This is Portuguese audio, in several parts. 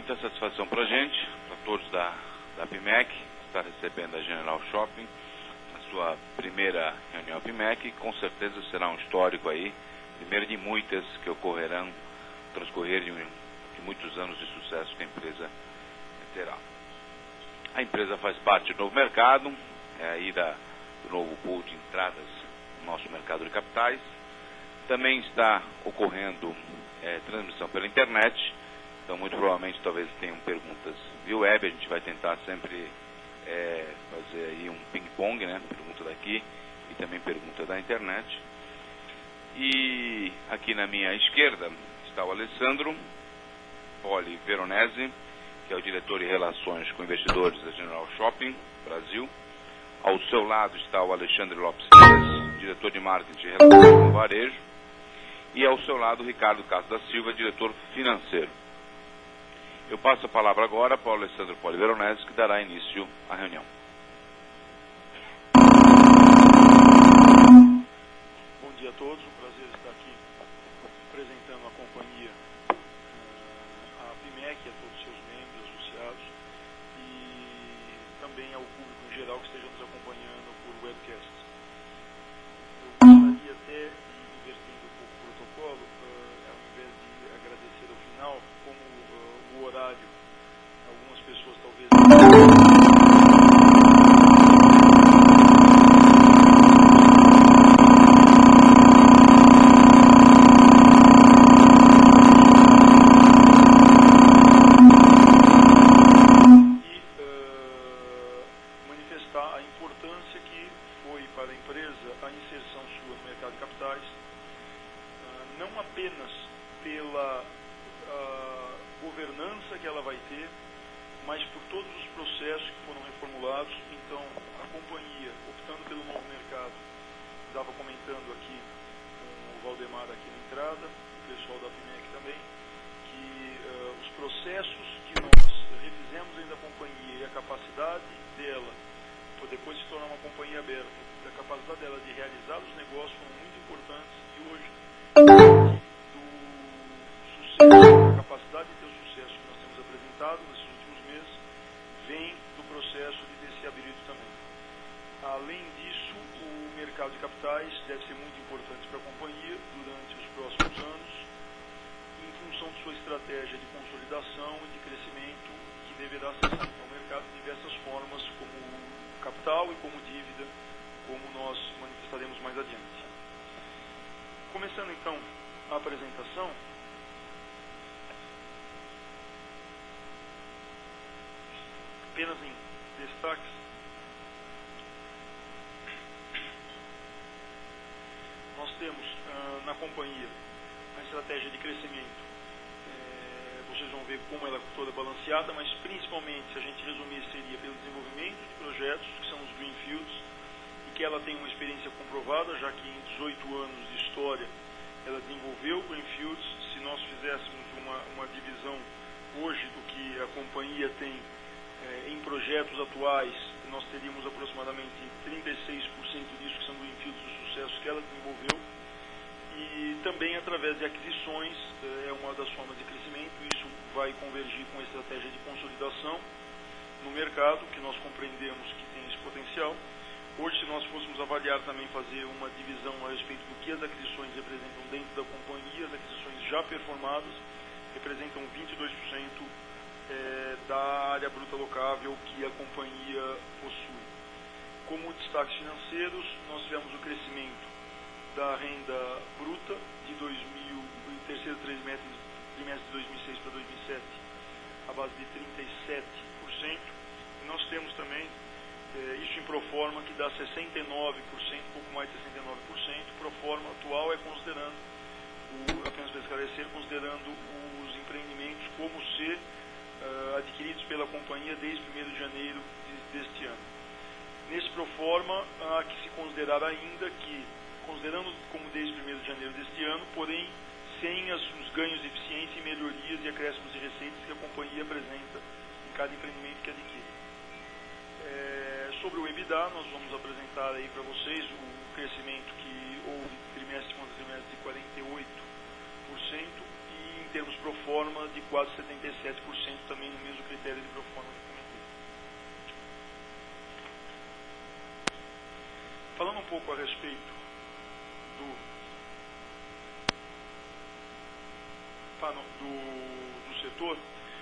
muita satisfação para a gente, para todos da APIMEC, estar recebendo a General Shopping, a sua primeira reunião APIMEC, com certeza será um histórico aí, primeiro de muitas que ocorrerão, transcorrer de muitos anos de sucesso que a empresa terá. A empresa faz parte do novo mercado, é aí do novo pool de entradas no nosso mercado de capitais. Também está ocorrendo transmissão pela internet, então muito provavelmente talvez tenham perguntas via web, a gente vai tentar sempre fazer aí um ping-pong, né? Pergunta daqui e também pergunta da internet. E aqui na minha esquerda está o Alessandro Poli Veronese, que é o diretor de relações com investidores da General Shopping Brasil. Ao seu lado está o Alexandre Lopes Dias, diretor de marketing e relações com varejo. E ao seu lado o Ricardo Castro da Silva, diretor financeiro. Eu passo a palavra agora para o Alessandro Poli Veronese, que dará início à reunião. Bom dia a todos, um prazer estar aqui apresentando a companhia, a APIMEC, a todos os seus membros, associados, e também ao público em geral que esteja nos acompanhando por webcast. Eu gostaria até de, invertendo um pouco o protocolo, ao invés de agradecer ao final, como o horário, algumas pessoas talvez manifestar a importância que foi para a empresa a inserção sua no mercado de capitais, não apenas pela governança que ela vai ter, mas por todos os processos que foram reformulados. Então, a companhia, optando pelo novo mercado, estava comentando aqui com o Valdemar aqui na entrada, o pessoal da APIMEC também, que os processos que nós refizemos dentro da companhia e a capacidade dela, depois de se tornar uma companhia aberta, a capacidade dela de realizar os negócios foram muito importantes, e hoje, do sucesso, a capacidade de ter o sucesso que nós temos apresentado nesses últimos meses, vem do processo de ter se aberido também. Além disso, o mercado de capitais deve ser muito importante para a companhia durante os próximos anos, em função de sua estratégia de consolidação e de crescimento, que deverá acessar ao mercado de diversas formas, como capital e como dívida, como nós manifestaremos mais adiante. Começando então a apresentação, apenas em destaques, nós temos na companhia a estratégia de crescimento. Vocês vão ver como ela é toda balanceada, mas principalmente, se a gente resumir, seria pelo desenvolvimento de projetos, que são os Greenfields, e que ela tem uma experiência comprovada, já que em 18 anos de história ela desenvolveu Greenfields. Se nós fizéssemos uma divisão hoje do que a companhia tem em projetos atuais, nós teríamos aproximadamente 36% disso que são Greenfields do sucesso que ela desenvolveu. E também através de aquisições é uma das formas de crescimento. Isso vai convergir com a estratégia de consolidação no mercado, que nós compreendemos que tem esse potencial. Hoje, se nós fôssemos avaliar também, fazer uma divisão a respeito do que as aquisições representam dentro da companhia, as aquisições já performadas representam 22% da área bruta locável que a companhia possui. Como destaques financeiros, nós tivemos o crescimento da renda bruta no terceiro trimestre de 2006 para 2007, a base de 37%. E nós temos também isso em proforma, que dá 69%, pouco mais de 69%. Proforma atual é considerando, apenas para esclarecer, considerando os empreendimentos como se adquiridos pela companhia desde 1º de janeiro deste ano. Nesse proforma, há que se considerar ainda que, considerando como desde 1º de janeiro deste ano, porém sem os ganhos de eficiência e melhorias e acréscimos de receitas que a companhia apresenta em cada empreendimento que adquire. Sobre o EBITDA, nós vamos apresentar aí para vocês o crescimento que houve trimestre contra trimestre de 48%, e em termos pro forma de quase 77%, também no mesmo critério de pro forma que comentei. Falando um pouco a respeito do setor,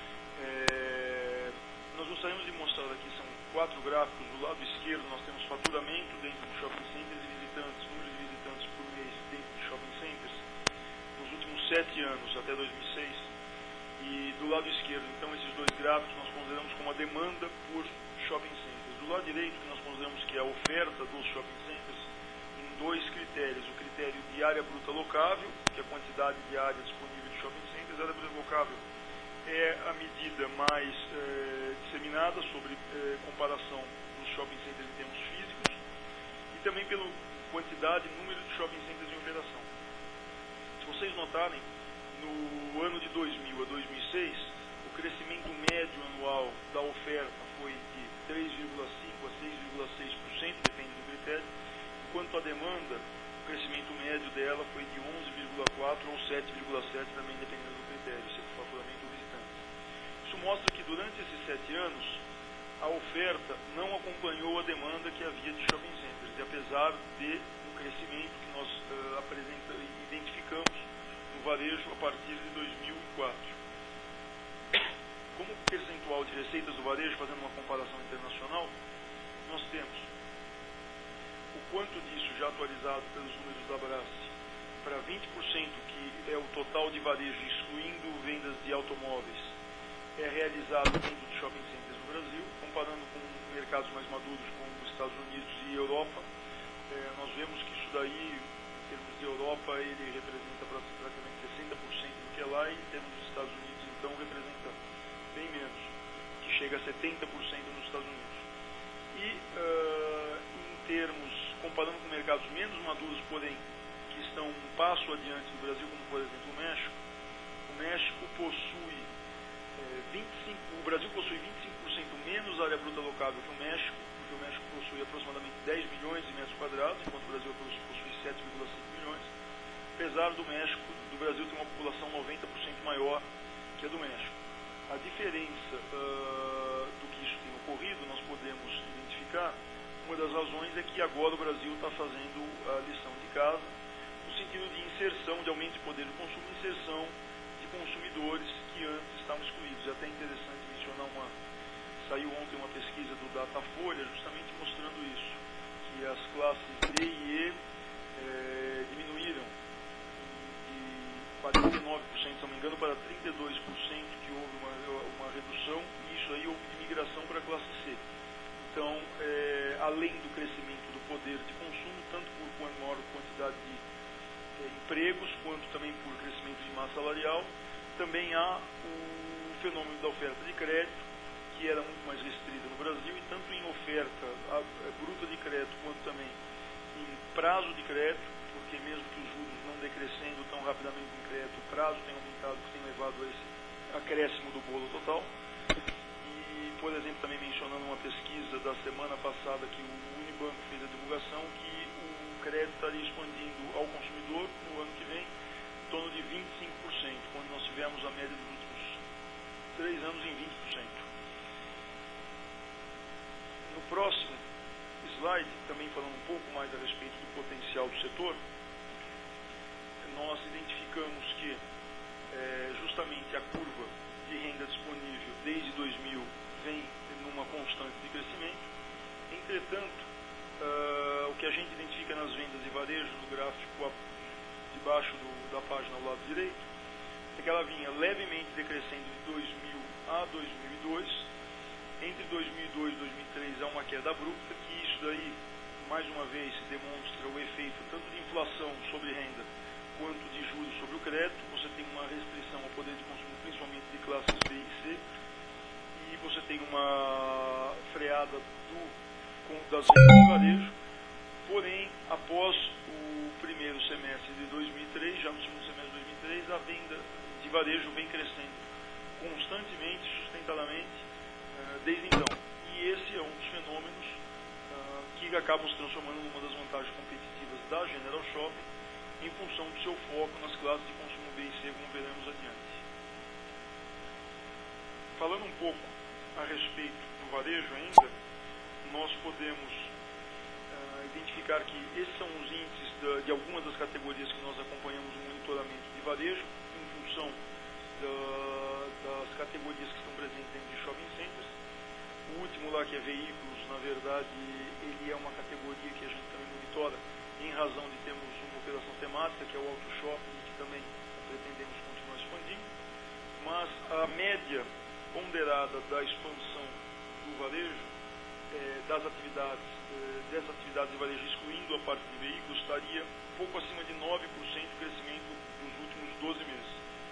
nós gostaríamos de mostrar aqui, são 4 gráficos. Do lado esquerdo nós temos faturamento dentro de shopping centers e visitantes, número de visitantes por mês dentro de shopping centers, nos últimos 7 anos, até 2006. E do lado esquerdo, então, esses 2 gráficos nós consideramos como a demanda por shopping centers. Do lado direito, que nós consideramos que é a oferta dos shopping centers, em 2 critérios. O critério de área bruta locável, que é a quantidade de área disponível de shopping centers. A área bruta locável é a medida mais disseminada sobre comparação dos shopping centers em termos físicos, e também pela quantidade e número de shopping centers em operação. Se vocês notarem, no ano de 2000 a 2006, o crescimento médio anual da oferta foi de 3,5% a 6,6%, depende do critério, enquanto a demanda, o crescimento médio dela foi de 11,4% ou 7,7%, também dependendo do critério, se é faturamento ou visitantes. Isso mostra que durante esses 7 anos, a oferta não acompanhou a demanda que havia de shopping centers, e apesar de um crescimento que nós identificamos no varejo a partir de 2004. Como percentual de receitas do varejo, fazendo uma comparação internacional, nós temos o quanto disso, já atualizado pelos números da Brasce, para 20%, que é o total de varejo, excluindo vendas de automóveis, é realizado dentro de shopping centers no Brasil. Comparando com mercados mais maduros como os Estados Unidos e Europa, nós vemos que isso daí, em termos de Europa, ele representa praticamente 60% do que é lá, e em termos dos Estados Unidos, então, representa bem menos, que chega a 70% nos Estados Unidos. E em termos, comparando com mercados menos maduros, porém, que estão um passo adiante do Brasil, como por exemplo o México possui o Brasil possui 25% menos área bruta locável que o México, porque o México possui aproximadamente 10 milhões de metros quadrados, enquanto o Brasil possui 7,5 milhões, apesar do Brasil ter uma população 90% maior que a do México. A diferença do que isso tem ocorrido, nós podemos identificar, uma das razões é que agora o Brasil está fazendo a lição de casa, no sentido de inserção, de aumento de poder de consumo, inserção de consumidores que antes estavam excluídos. É até interessante mencionar saiu ontem uma pesquisa do Datafolha justamente mostrando isso, que as classes D e E diminuíram de 49%, se não me engano, para 32%, que houve uma redução, e isso aí houve de migração para a classe C. Então, além do crescimento do poder de consumo, tanto por maior quantidade de empregos, quanto também por crescimento de massa salarial, também há o fenômeno da oferta de crédito, que era muito mais restrita no Brasil, e tanto em oferta bruta de crédito, quanto também em prazo de crédito, porque mesmo que os juros não decrescendo tão rapidamente em crédito, o prazo tem aumentado, que tem levado a esse acréscimo do bolo total. E, por exemplo, também mencionando uma pesquisa da semana passada que o Unibanco fez a divulgação, que o crédito estaria expandindo ao consumidor no ano que vem em torno de 25%, quando nós tivemos a média dos últimos 3 anos em 20%. No próximo slide, também falando um pouco mais a respeito do potencial do setor, nós identificamos que justamente a curva de renda disponível desde 2000 vem numa constante de crescimento. Entretanto, o que a gente identifica nas vendas de varejo, no gráfico debaixo da página ao lado direito, é que ela vinha levemente decrescendo de 2000 a 2002. Entre 2002 e 2003 há uma queda abrupta, que isso daí, mais uma vez, demonstra o efeito tanto de inflação sobre renda, quanto de juros sobre o crédito. Você tem uma restrição ao poder de consumo, principalmente de classes B e C, e você tem uma freada das vendas de varejo. Porém, após o primeiro semestre de 2003, já no segundo semestre de 2003, a venda de varejo vem crescendo constantemente, sustentadamente, desde então. E esse é um dos fenômenos que acabam se transformando numa das vantagens competitivas da General Shopping, em função do seu foco nas classes de consumo B e C, como veremos adiante. Falando um pouco a respeito do varejo ainda, nós podemos identificar que esses são os índices de algumas das categorias que nós acompanhamos no monitoramento de varejo, em função das categorias que estão presentes dentro de shopping centers. O último lá, que é veículos, na verdade, ele é uma categoria que a gente também monitora em razão de termos uma operação temática, que é o auto shopping, que também pretendemos continuar expandindo. Mas a média ponderada da expansão do varejo, dessas atividades de varejo, excluindo a parte de veículos, estaria um pouco acima de 9% de crescimento dos últimos 12 meses.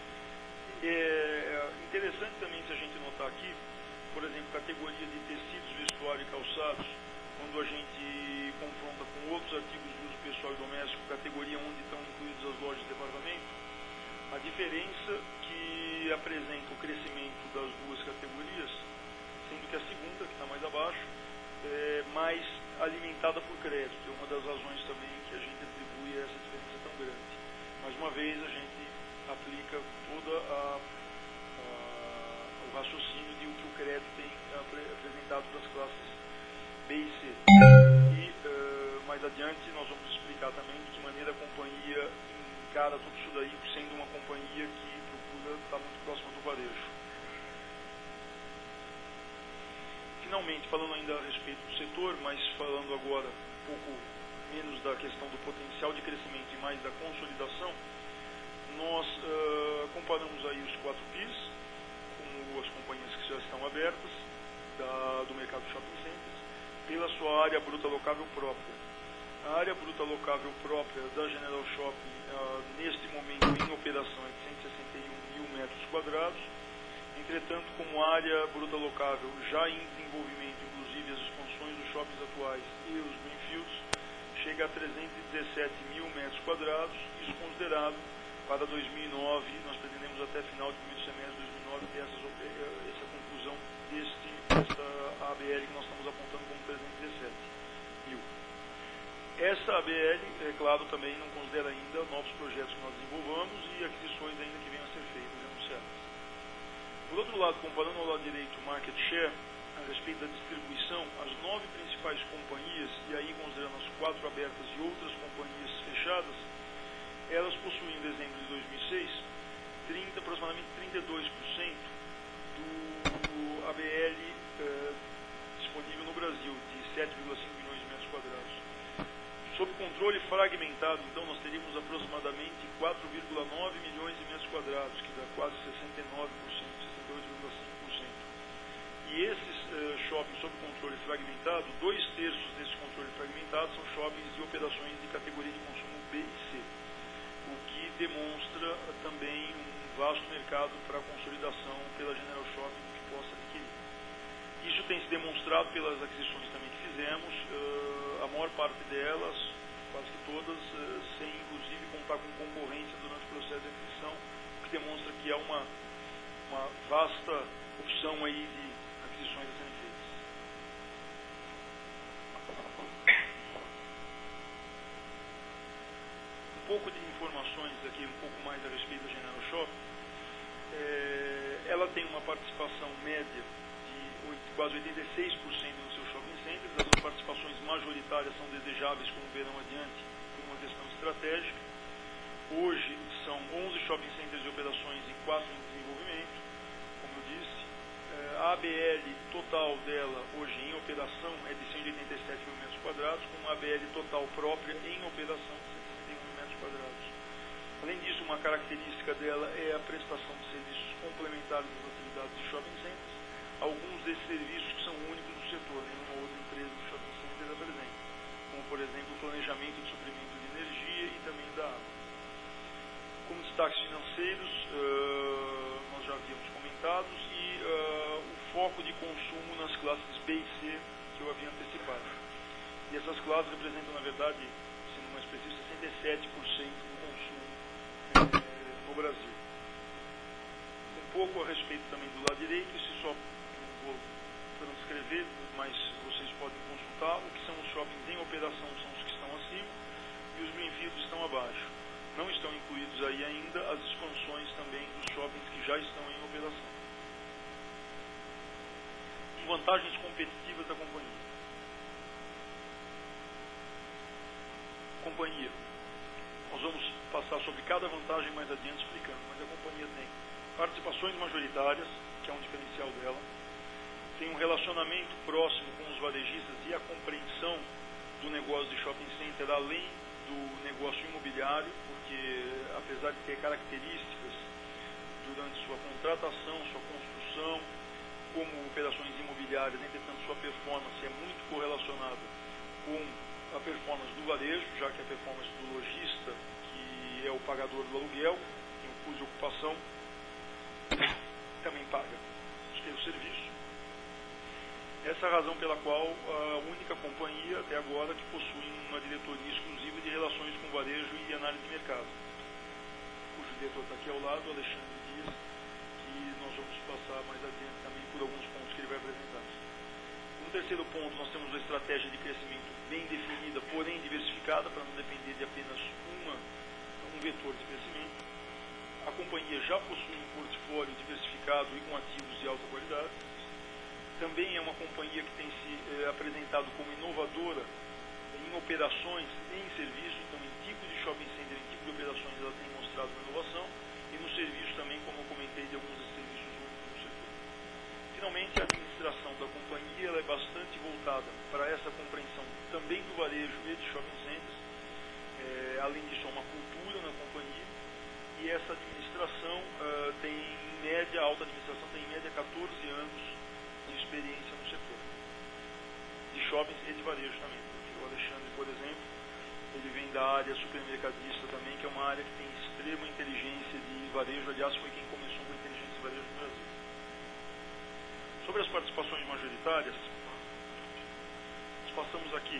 É interessante também se a gente notar aqui, por exemplo, categoria de tecidos, vestuário e calçados, quando a gente confronta com outros artigos de uso pessoal e doméstico, categoria onde estão incluídas as lojas de departamento, a diferença que apresenta o crescimento das duas categorias, sendo que a segunda, que está mais abaixo, é mais alimentada por crédito. É uma das razões também que a gente atribui a essa diferença tão grande. Mais uma vez, a gente aplica todo o raciocínio de o que o crédito tem apresentado para as classes B e C. E mais adiante nós vamos explicar também de que maneira a companhia encara tudo isso daí, sendo uma companhia que procura estar muito próxima do varejo. Finalmente, falando ainda a respeito do setor, mas falando agora um pouco menos da questão do potencial de crescimento e mais da consolidação, nós comparamos aí os 4 PIs com as companhias que já estão abertas do mercado de shopping centers pela sua área bruta locável própria. A área bruta locável própria da General Shopping, neste momento em operação, é de 161 mil metros quadrados. Entretanto, como área bruta locável já em desenvolvimento, inclusive as expansões dos shoppings atuais e os greenfields, chega a 317 mil metros quadrados, isso considerado para 2009, nós pretendemos até final do primeiro semestre de 2009 ter essa conclusão desta ABL que nós estamos apontando como 317 mil. Essa ABL, é claro, também não considera ainda novos projetos que nós desenvolvamos e aquisições ainda que venham a ser feitas e anunciadas. Por outro lado, comparando ao lado direito o market share, a respeito da distribuição, as 9 principais companhias, e aí considerando as 4 abertas e outras companhias fechadas, elas possuem em dezembro de 2006 aproximadamente 32% do ABL disponível no Brasil, de 7,5 milhões de metros quadrados. Sob controle fragmentado, então, nós teríamos aproximadamente 4,9 milhões de metros quadrados, que dá quase 69%, 68,5%. E esses shoppings sob controle fragmentado, 2/3 desses controles fragmentados são shoppings de operações de categoria de consumo B e C, o que demonstra também um vasto mercado para consolidação pela General Shopping que possa adquirir. Isso tem se demonstrado pelas aquisições também que fizemos, a maior parte delas, quase que todas, sem inclusive contar com concorrência durante o processo de aquisição, o que demonstra que há uma vasta opção aí de aquisições a serem feitas. Um pouco de informações aqui, um pouco mais a respeito da General Shopping. Ela tem uma participação média de quase 86% nos seus shopping centers. As participações majoritárias são desejáveis como verão adiante por uma questão estratégica. Hoje são 11 shopping centers de operações e 4 em desenvolvimento, como eu disse. A ABL total dela hoje em operação é de 187 mil metros quadrados, com uma ABL total própria em operação de 161 mil metros quadrados. Além disso, uma característica dela é a prestação de serviços complementares das atividades de shopping centers. Alguns desses serviços que são únicos do setor, nenhuma outra empresa do shopping center apresenta, como por exemplo o planejamento de suprimento de energia e também da água. Como destaques financeiros, nós já havíamos comentado, e o foco de consumo nas classes B e C que eu havia antecipado. E essas classes representam, na verdade, sendo mais preciso, 67% do consumo no Brasil. Um pouco a respeito também do lado direito, isso só não vou transcrever, mas vocês podem consultar. O que são os shoppings em operação são os que estão acima e os greenfields estão abaixo. Não estão incluídos aí ainda as expansões também dos shoppings que já estão em operação. vantagens competitivas da companhia. Companhia. Nós vamos passar sobre cada vantagem mais adiante explicando, mas a companhia tem participações majoritárias, que é um diferencial dela, tem um relacionamento próximo com os varejistas e a compreensão do negócio de shopping center além do negócio imobiliário, porque apesar de ter características durante sua contratação, sua construção, como operações imobiliárias, entretanto sua performance é muito correlacionada com a performance do varejo, já que a performance do lojista, que é o pagador do aluguel, tem o custo de ocupação, também paga o serviço. Essa é a razão pela qual a única companhia até agora que possui uma diretoria exclusiva de relações com varejo e análise de mercado, cujo diretor está aqui ao lado, Alexandre Dias, que nós vamos passar mais adiante também por alguns pontos que ele vai apresentar. No terceiro ponto, nós temos uma estratégia de crescimento bem definida, porém diversificada, para não depender de apenas um vetor de crescimento. A companhia já possui um portfólio diversificado e com ativos de alta qualidade. Também é uma companhia que tem se apresentado como inovadora em operações e em serviço, então em tipo de shopping center, em tipo de operações ela tem mostrado uma inovação, e no serviço também, como eu comentei, de alguns serviços únicos no setor. Finalmente, a administração da companhia ela é bastante voltada para essa compreensão também do varejo e de shopping centers, além disso, há uma cultura na companhia, e essa administração tem em média, a alta administração tem em média 14 anos de experiência no setor, de shoppings e de varejo também, porque o Alexandre, por exemplo, ele vem da área supermercadista também, que é uma área que tem extrema inteligência de varejo, aliás, foi quem começou com a inteligência de varejo no Brasil. Sobre as participações majoritárias, nós passamos aqui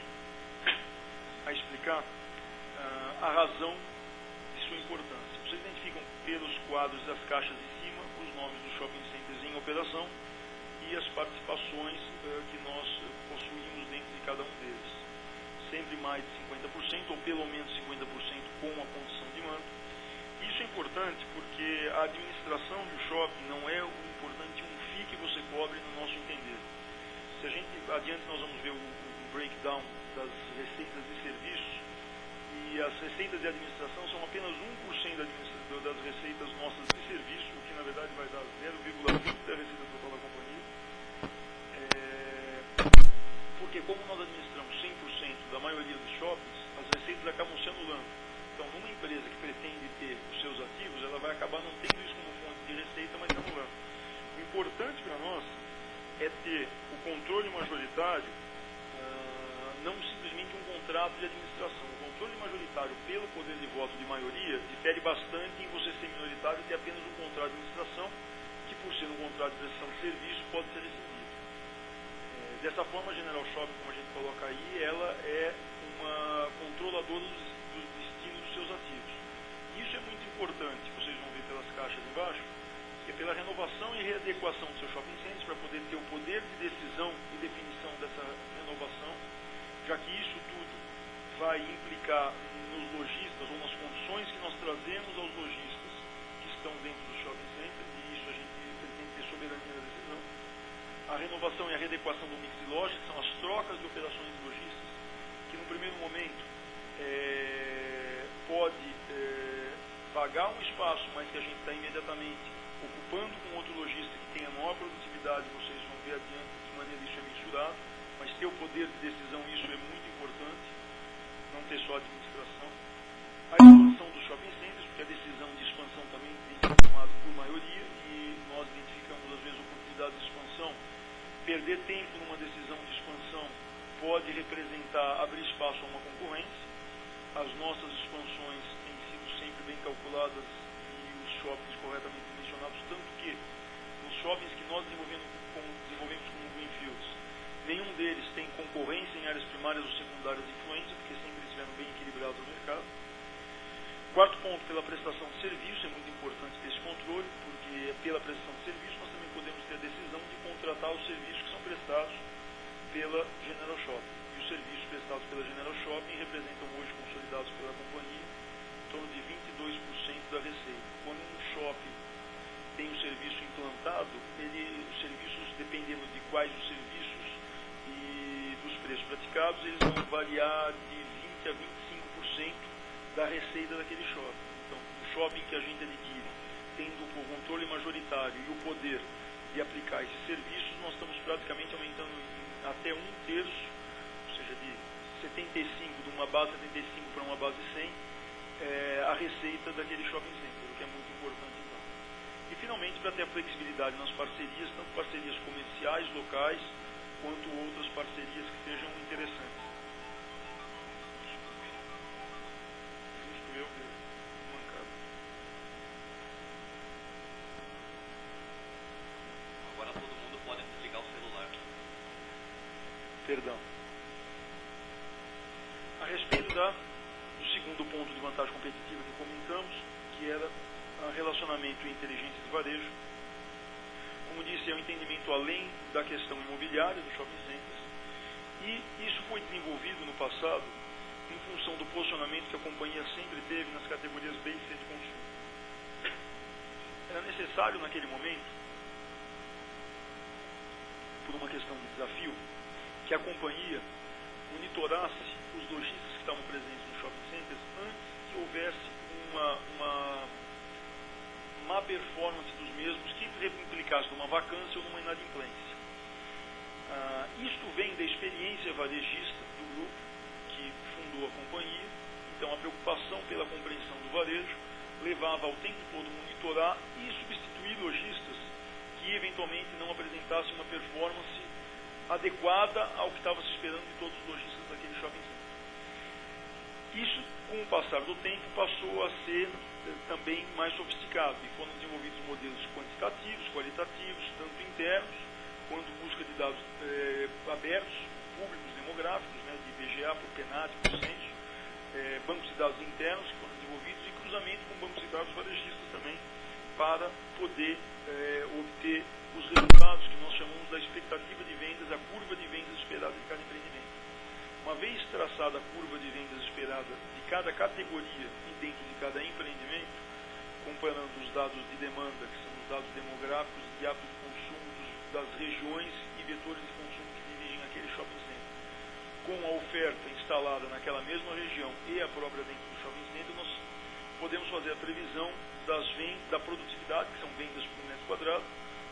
a explicar a razão de sua importância. Vocês identificam pelos quadros das caixas de cima os nomes dos shopping centers em operação e as participações que nós possuímos dentro de cada um deles. Sempre mais de 50%, ou pelo menos 50% com a condição de mando. Isso é importante porque a administração do shopping não é o importante um FII que você cobre no nosso entender. Se a gente adiante nós vamos ver o breakdown das receitas de serviços, e as receitas de administração são apenas 1% das receitas nossas de serviço, o que na verdade vai dar 0,20% da receita total da companhia. Porque como nós administramos 100% da maioria dos shoppings, as receitas acabam se anulando. Então, numa empresa que pretende ter os seus ativos, ela vai acabar não tendo isso como fonte de receita, mas anulando. O importante para nós é ter o controle majoritário, não simplesmente um contrato de administração. O controle majoritário pelo poder de voto de maioria difere bastante em você ser minoritário e ter apenas um contrato de administração, que por ser um contrato de prestação de serviço pode ser rescindido. Dessa forma, a General Shopping, como a gente coloca aí, ela é uma controladora do destino dos seus ativos. Isso é muito importante, vocês vão ver pelas caixas embaixo, que é pela renovação e readequação do seu shopping center, para poder ter o poder de decisão e definição dessa renovação, já que isso tudo vai implicar nos lojistas ou nas condições que nós trazemos aos lojistas que estão dentro do shopping center, e isso a gente pretende ter soberania da decisão. A renovação e a readequação do mix de lojas, que são as trocas de operações de lojistas, que no primeiro momento pode pagar um espaço, mas que a gente está imediatamente ocupando com outro lojista que tenha maior produtividade, vocês vão ver adiante de maneira isso é mensurado, mas ter o poder de decisão, isso é muito importante, não ter só a administração. A expansão dos shopping centers, porque a decisão de expansão também tem que ser tomada por maioria, e nós identificamos às vezes oportunidades de expansão. Perder tempo numa decisão de expansão pode representar abrir espaço a uma concorrência. As nossas expansões têm sido sempre bem calculadas e os shoppings corretamente dimensionados, tanto que nos shoppings que nós desenvolvemos como greenfields, nenhum deles tem concorrência em áreas primárias ou secundárias de influência, porque sempre estiveram bem equilibrados no mercado. Quarto ponto, pela prestação de serviço, é muito importante ter esse controle, porque pela prestação de serviço nós também podemos ter a decisão de contratar os serviços que são prestados pela General Shopping. E os serviços prestados pela General Shopping representam hoje, consolidados pela companhia, em torno de 22% da receita. Quando um shopping tem o serviço implantado, os serviços, dependendo de quais os serviços e dos preços praticados, eles vão variar de 20% a 25% da receita daquele shopping. Então, o shopping que a gente adquire, tendo o controle majoritário e o poder de aplicar esses serviços, nós estamos praticamente aumentando até 1/3, ou seja, de 75, de uma base 75 para uma base 100, a receita daquele shopping center, o que é muito importante então. E finalmente, para ter a flexibilidade nas parcerias, tanto parcerias comerciais, locais, quanto outras parcerias que sejam interessantes. Justo eu ver mancado. Agora todo mundo pode desligar o celular. Perdão. A respeito do segundo ponto de vantagem competitiva que comentamos, que era o relacionamento e inteligência de varejo. Como disse, é um entendimento além da questão imobiliária dos shopping centers, e isso foi desenvolvido no passado em função do posicionamento que a companhia sempre teve nas categorias B e C de consumo. Era necessário naquele momento, por uma questão de desafio, que a companhia monitorasse os lojistas que estavam presentes nos shopping centers antes que houvesse uma má performance dos mesmos que implicasse numa vacância ou numa inadimplência. Isto vem da experiência varejista do grupo que fundou a companhia. Então a preocupação pela compreensão do varejo levava ao tempo todo monitorar e substituir lojistas que eventualmente não apresentassem uma performance adequada ao que estava se esperando de todos os lojistas daquele shopping center. Isso, com o passar do tempo, passou a ser também mais sofisticado e foram desenvolvidos modelos quantitativos, qualitativos, tanto internos quanto busca de dados abertos, públicos, demográficos, né, de IBGA, por PNAD, por Censo, bancos de dados internos que foram desenvolvidos e cruzamento com bancos de dados varejistas também, para poder obter os resultados que nós chamamos da expectativa de vendas, a curva de vendas esperada de cada empreendimento. Uma vez traçada a curva de vendas esperada de cada categoria e dentro de cada empreendimento, comparando os dados de demanda, que são os dados demográficos de hábito de consumo das regiões e vetores de consumo que dirigem aquele shopping center, com a oferta instalada naquela mesma região e a própria dentro do shopping center, nós podemos fazer a previsão da produtividade, que são vendas por metro quadrado,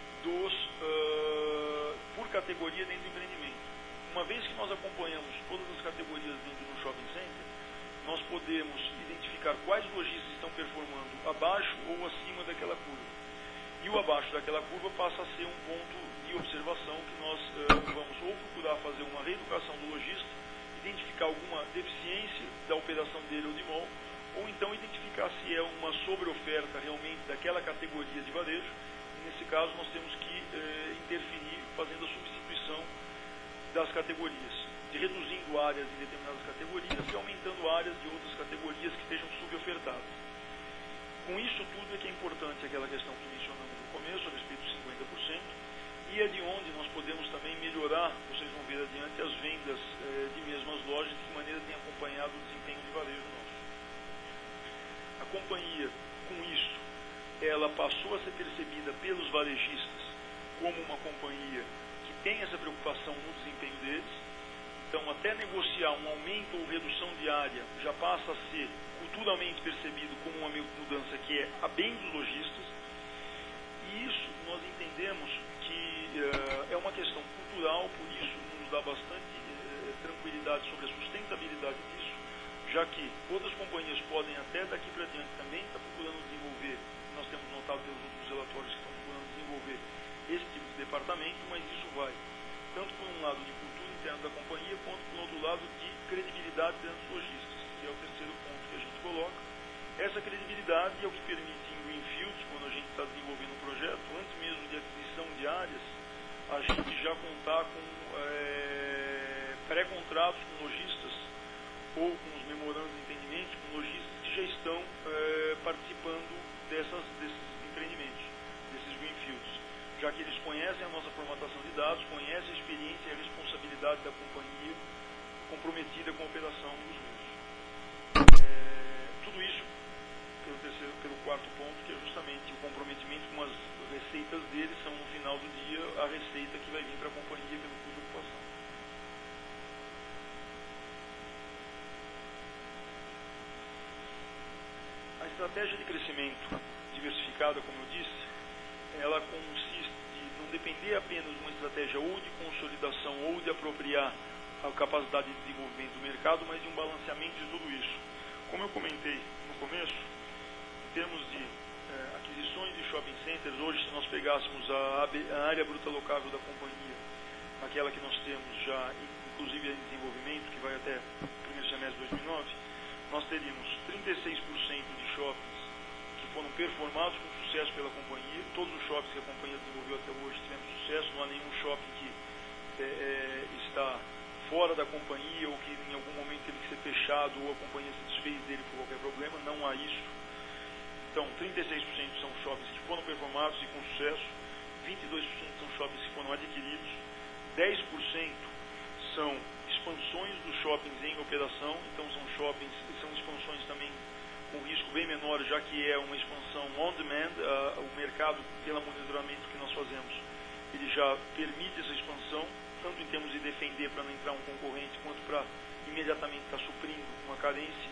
por categoria dentro do empreendimento. Uma vez que nós acompanhamos todas as categorias dentro do shopping center, nós podemos identificar quais lojistas estão performando abaixo ou acima daquela curva. E o abaixo daquela curva passa a ser um ponto de observação que nós vamos ou procurar fazer uma reeducação do lojista, identificar alguma deficiência da operação dele ou de mall, ou então identificar se é uma sobreoferta realmente daquela categoria de varejo. E nesse caso nós temos que interferir fazendo a substituição das categorias, reduzindo áreas em determinadas categorias e aumentando áreas de outras categorias que estejam subofertadas. Com isso tudo é que é importante aquela questão que mencionamos no começo, a respeito dos 50%, e é de onde nós podemos também melhorar, vocês vão ver adiante, as vendas de mesmas lojas, de que maneira tem acompanhado o desempenho de varejo nosso. A companhia, com isso, ela passou a ser percebida pelos varejistas como uma companhia que tem essa preocupação no desempenho deles. Então, até negociar um aumento ou redução de área já passa a ser culturalmente percebido como uma mudança que é a bem dos lojistas. E isso nós entendemos que é uma questão cultural, por isso nos dá bastante tranquilidade sobre a sustentabilidade disso, já que outras companhias podem até daqui para diante também estar procurando desenvolver, nós temos notado pelos outros relatórios que estão procurando desenvolver esse tipo de departamento, mas isso vai tanto por um lado de cultura interna da companhia, quanto por outro lado de credibilidade dentro dos lojistas, que é o terceiro ponto que a gente coloca. Essa credibilidade é o que permite em greenfields, quando a gente está desenvolvendo um projeto, antes mesmo de aquisição de áreas, a gente já contar com pré-contratos com lojistas ou com os memorandos de entendimento com lojistas que já estão participando desses empreendimentos, desses greenfields, já que eles conhecem a nossa formatação de dados, conhecem a experiência e a responsabilidade da companhia comprometida com a operação dos usos. Tudo isso pelo quarto ponto, que é justamente o comprometimento com as receitas deles, são no final do dia a receita que vai vir para a companhia pelo custo de ocupação. A estratégia de crescimento diversificada, como eu disse, ela consiste de não depender apenas de uma estratégia ou de consolidação ou de apropriar a capacidade de desenvolvimento do mercado, mas de um balanceamento de tudo isso. Como eu comentei no começo, em termos de aquisições de shopping centers, hoje, se nós pegássemos a área bruta locável da companhia, aquela que nós temos já, inclusive em desenvolvimento, que vai até o primeiro semestre de 2009, nós teríamos 36% de shoppings que foram performados com sucesso pela companhia. Todos os shoppings que a companhia desenvolveu até hoje tiveram sucesso, não há nenhum shopping que está fora da companhia ou que em algum momento teve que ser fechado ou a companhia se desfez dele por qualquer problema, não há isso. Então, 36% são shoppings que foram performados e com sucesso, 22% são shoppings que foram adquiridos, 10% são expansões dos shoppings em operação, então são expansões também com risco bem menor, já que é uma expansão on demand, o mercado, pelo monitoramento que nós fazemos, ele já permite essa expansão, tanto em termos de defender para não entrar um concorrente, quanto para imediatamente estar suprindo uma carência,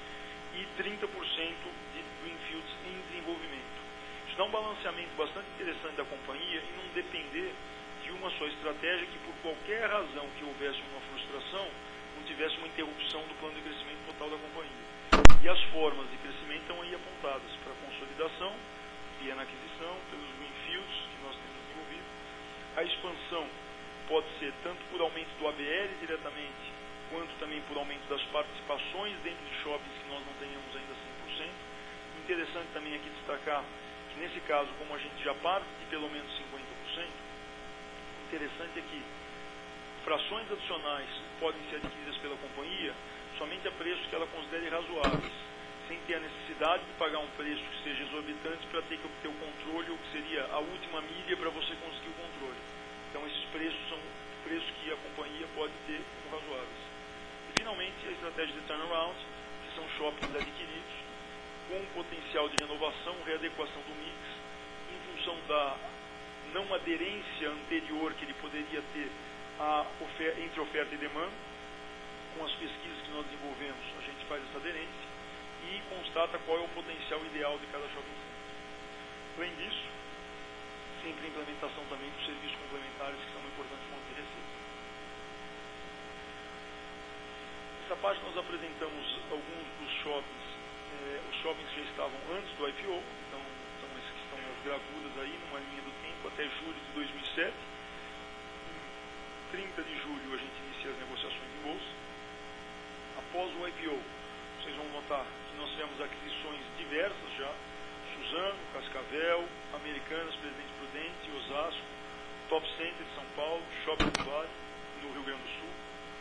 e 30% de greenfields em desenvolvimento. Isso dá um balanceamento bastante interessante da companhia e não depender de uma só estratégia que, por qualquer razão que houvesse uma frustração, não tivesse uma interrupção do plano de crescimento total da companhia. E as formas de crescimento estão aí apontadas para consolidação, via na aquisição, pelos greenfields que nós temos desenvolvido. A expansão pode ser tanto por aumento do ABL diretamente, quanto também por aumento das participações dentro de shoppings que nós não tenhamos ainda 100%. Interessante também aqui destacar que nesse caso, como a gente já parte de pelo menos 50%, interessante é que frações adicionais podem ser adquiridas pela companhia somente a preços que ela considere razoáveis, sem ter a necessidade de pagar um preço que seja exorbitante para ter que obter o controle, ou que seria a última milha para você conseguir o controle. Então esses preços são preços que a companhia pode ter como razoáveis. E finalmente a estratégia de turnaround, que são shoppings adquiridos com potencial de renovação, readequação do mix, em função da não aderência anterior que ele poderia ter entre oferta e demanda. Com as pesquisas que nós desenvolvemos, a gente faz essa aderência e constata qual é o potencial ideal de cada shopping center. Além disso, sempre a implementação também dos serviços complementares, que são uma importante fonte de receita. Nessa página nós apresentamos alguns dos shoppings, os shoppings que já estavam antes do IPO, então são esses que estão as gravuras aí, numa linha do tempo, até julho de 2007. Em 30 de julho a gente inicia as negociações em bolsa. Após o IPO, vocês vão notar que nós tivemos aquisições diversas já, Suzano, Cascavel, Americanas, Presidente Prudente, Osasco, Top Center de São Paulo, Shopping do Vale, no Rio Grande do Sul.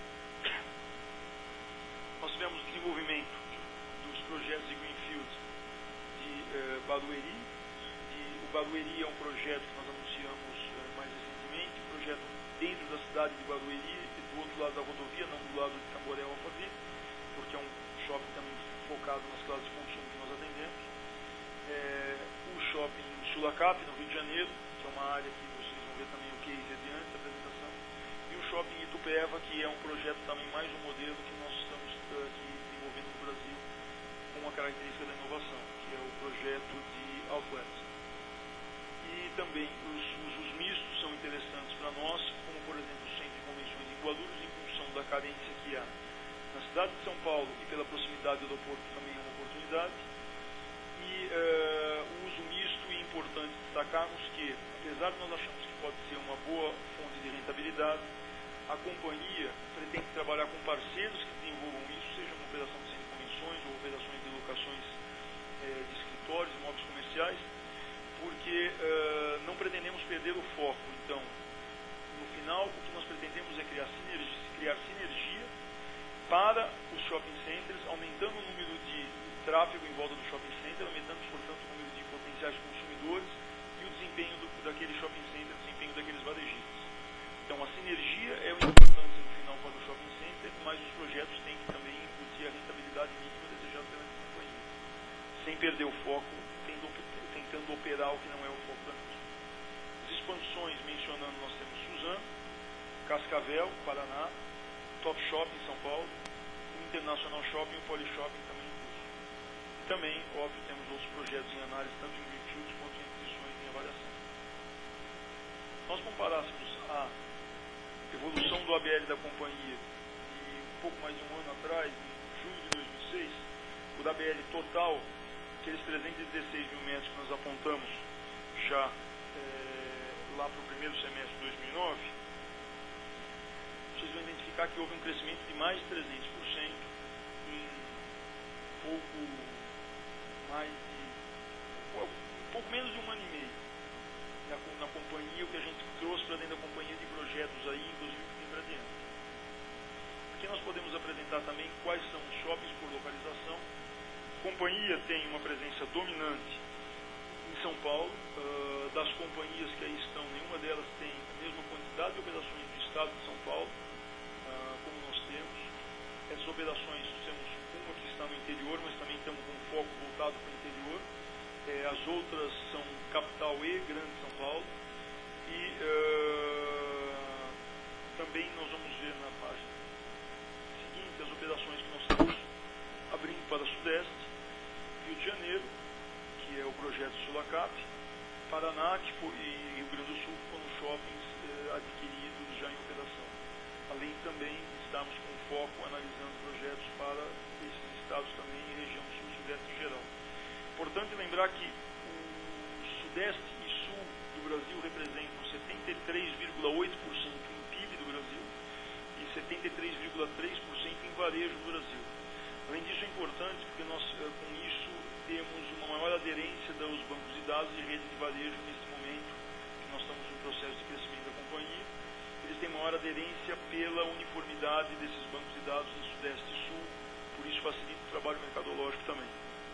Nós tivemos desenvolvimento dos projetos de Greenfield de Barueri. O Barueri é um projeto que nós anunciamos mais recentemente, um projeto dentro da cidade de Barueri, do outro lado da rodovia, não do lado de Tamboré ou Alphaville, porque é um shopping também focado nas classes de consumo que nós atendemos. O shopping Sulacap, no Rio de Janeiro, que é uma área que vocês vão ver também o case adiante da apresentação. E o shopping Itupeva, que é um projeto também mais um modelo que nós estamos aqui desenvolvendo no Brasil com uma característica da inovação, que é o projeto de outlets. E também os usos mistos são interessantes para nós, como por exemplo o Centro de Convenções em Guarulhos, em função da carência que há na cidade de São Paulo e pela proximidade do aeroporto também é uma oportunidade. E o uso misto, e importante destacarmos que, apesar de nós acharmos que pode ser uma boa fonte de rentabilidade, a companhia pretende trabalhar com parceiros que desenvolvam isso, seja uma operação de centro de convenções ou operações de locações de escritórios, imóveis comerciais, porque não pretendemos perder o foco. Então, no final, o que nós pretendemos é criar sinergia para os shopping centers, aumentando o número de tráfego em volta do shopping center, aumentando, portanto, o número de potenciais consumidores e o desempenho daquele shopping center, o desempenho daqueles varejistas. Então, a sinergia é o importante no final para o shopping center, mas os projetos têm que também incutir a rentabilidade mínima desejada pela companhia, sem perder o não é o foco da mesma. As expansões, mencionando, nós temos Suzano, Cascavel, Paraná, Top Shopping em São Paulo, o Internacional Shopping e o Polishop também em curso. E também, óbvio, temos outros projetos em análise, tanto em greenfields quanto em aquisições em avaliação. Se nós comparássemos a evolução do ABL da companhia de um pouco mais de um ano atrás, em junho de 2006, o da ABL total, aqueles 316 mil metros que nós apontamos já lá para o primeiro semestre de 2009, vocês vão identificar que houve um crescimento de mais de 300% em pouco menos de um ano e meio na companhia, o que a gente trouxe para dentro da companhia de projetos aí, inclusive que tem para diante. Aqui nós podemos apresentar também quais são os shoppings por localização. A companhia tem uma presença dominante em São Paulo. Das companhias que aí estão, nenhuma delas tem a mesma quantidade de operações do estado de São Paulo, como nós temos. Essas operações, temos uma que está no interior, mas também estamos com um foco voltado para o interior. As outras são capital e grande São Paulo. E também nós vamos ver na página seguinte as operações que nós estamos abrindo para o Sudeste, Rio de Janeiro, que é o projeto Sulacap, Paraná e Rio Grande do Sul, que foram shoppings adquiridos já em operação. Além também estamos com foco analisando projetos para esses estados também em região sul e sudeste em geral. Importante lembrar que o sudeste e sul do Brasil representam 73,8% em PIB do Brasil e 73,3% em varejo do Brasil. Além disso, é importante porque nós, com isso, temos uma maior aderência dos bancos de dados e redes de varejo nesse momento que nós estamos no processo de crescimento da companhia. Eles têm maior aderência pela uniformidade desses bancos de dados no Sudeste e Sul, por isso facilita o trabalho mercadológico também.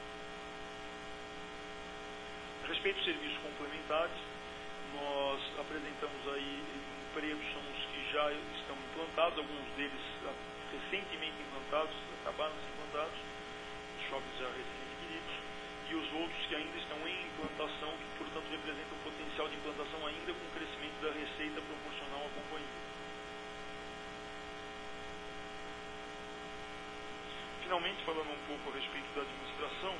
A respeito dos serviços complementares, nós apresentamos aí empregos, são os que já estão implantados, alguns deles recentemente implantados, acabaram de ser implantados, os shoppings já recém-adquiridos, e os outros que ainda estão em implantação, que portanto representam um potencial de implantação ainda com o crescimento da receita proporcional à companhia. Finalmente, falando um pouco a respeito da administração,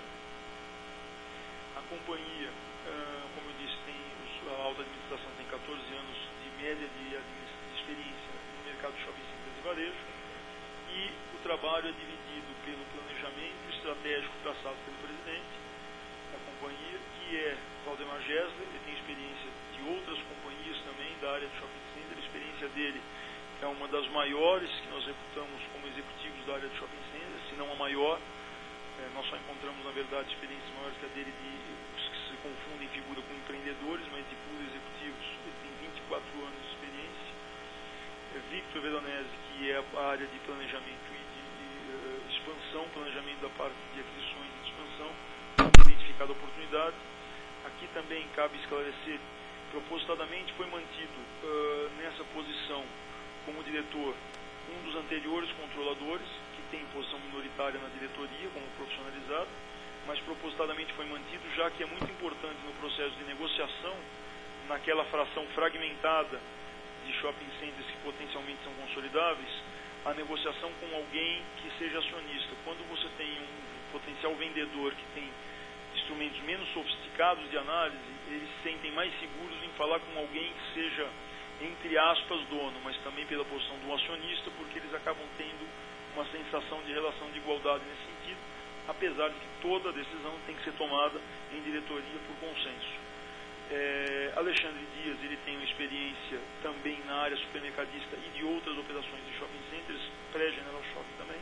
a companhia, como eu disse, a alta administração tem 14 anos de média de experiência no mercado de shopping centers e varejo, e o trabalho é dividido pelo planejamento estratégico traçado pelo presidente da companhia, que é Valdemar Gessler. Ele tem experiência de outras companhias também da área de shopping center. A experiência dele é uma das maiores que nós reputamos como executivos da área de shopping center, se não a maior. Nós só encontramos, na verdade, experiências maiores que a dele os que se confundem figura com empreendedores, mas de puros executivos. Ele tem 24 anos de experiência. Victor Veronese, que é a área de planejamento e de expansão, planejamento da parte de aquisições e de expansão, identificado a oportunidade. Aqui também cabe esclarecer, propositadamente foi mantido nessa posição como diretor um dos anteriores controladores, que tem posição minoritária na diretoria, como profissionalizado, mas propositadamente foi mantido, já que é muito importante no processo de negociação, naquela fração fragmentada de shopping centers que potencialmente são consolidáveis, a negociação com alguém que seja acionista. Quando você tem um potencial vendedor que tem instrumentos menos sofisticados de análise, eles se sentem mais seguros em falar com alguém que seja, entre aspas, dono, mas também pela posição do acionista, porque eles acabam tendo uma sensação de relação de igualdade nesse sentido, apesar de que toda a decisão tem que ser tomada em diretoria por consenso. Alexandre Dias, ele tem uma experiência também na área supermercadista e de outras operações de shopping centers, pré-General Shopping também.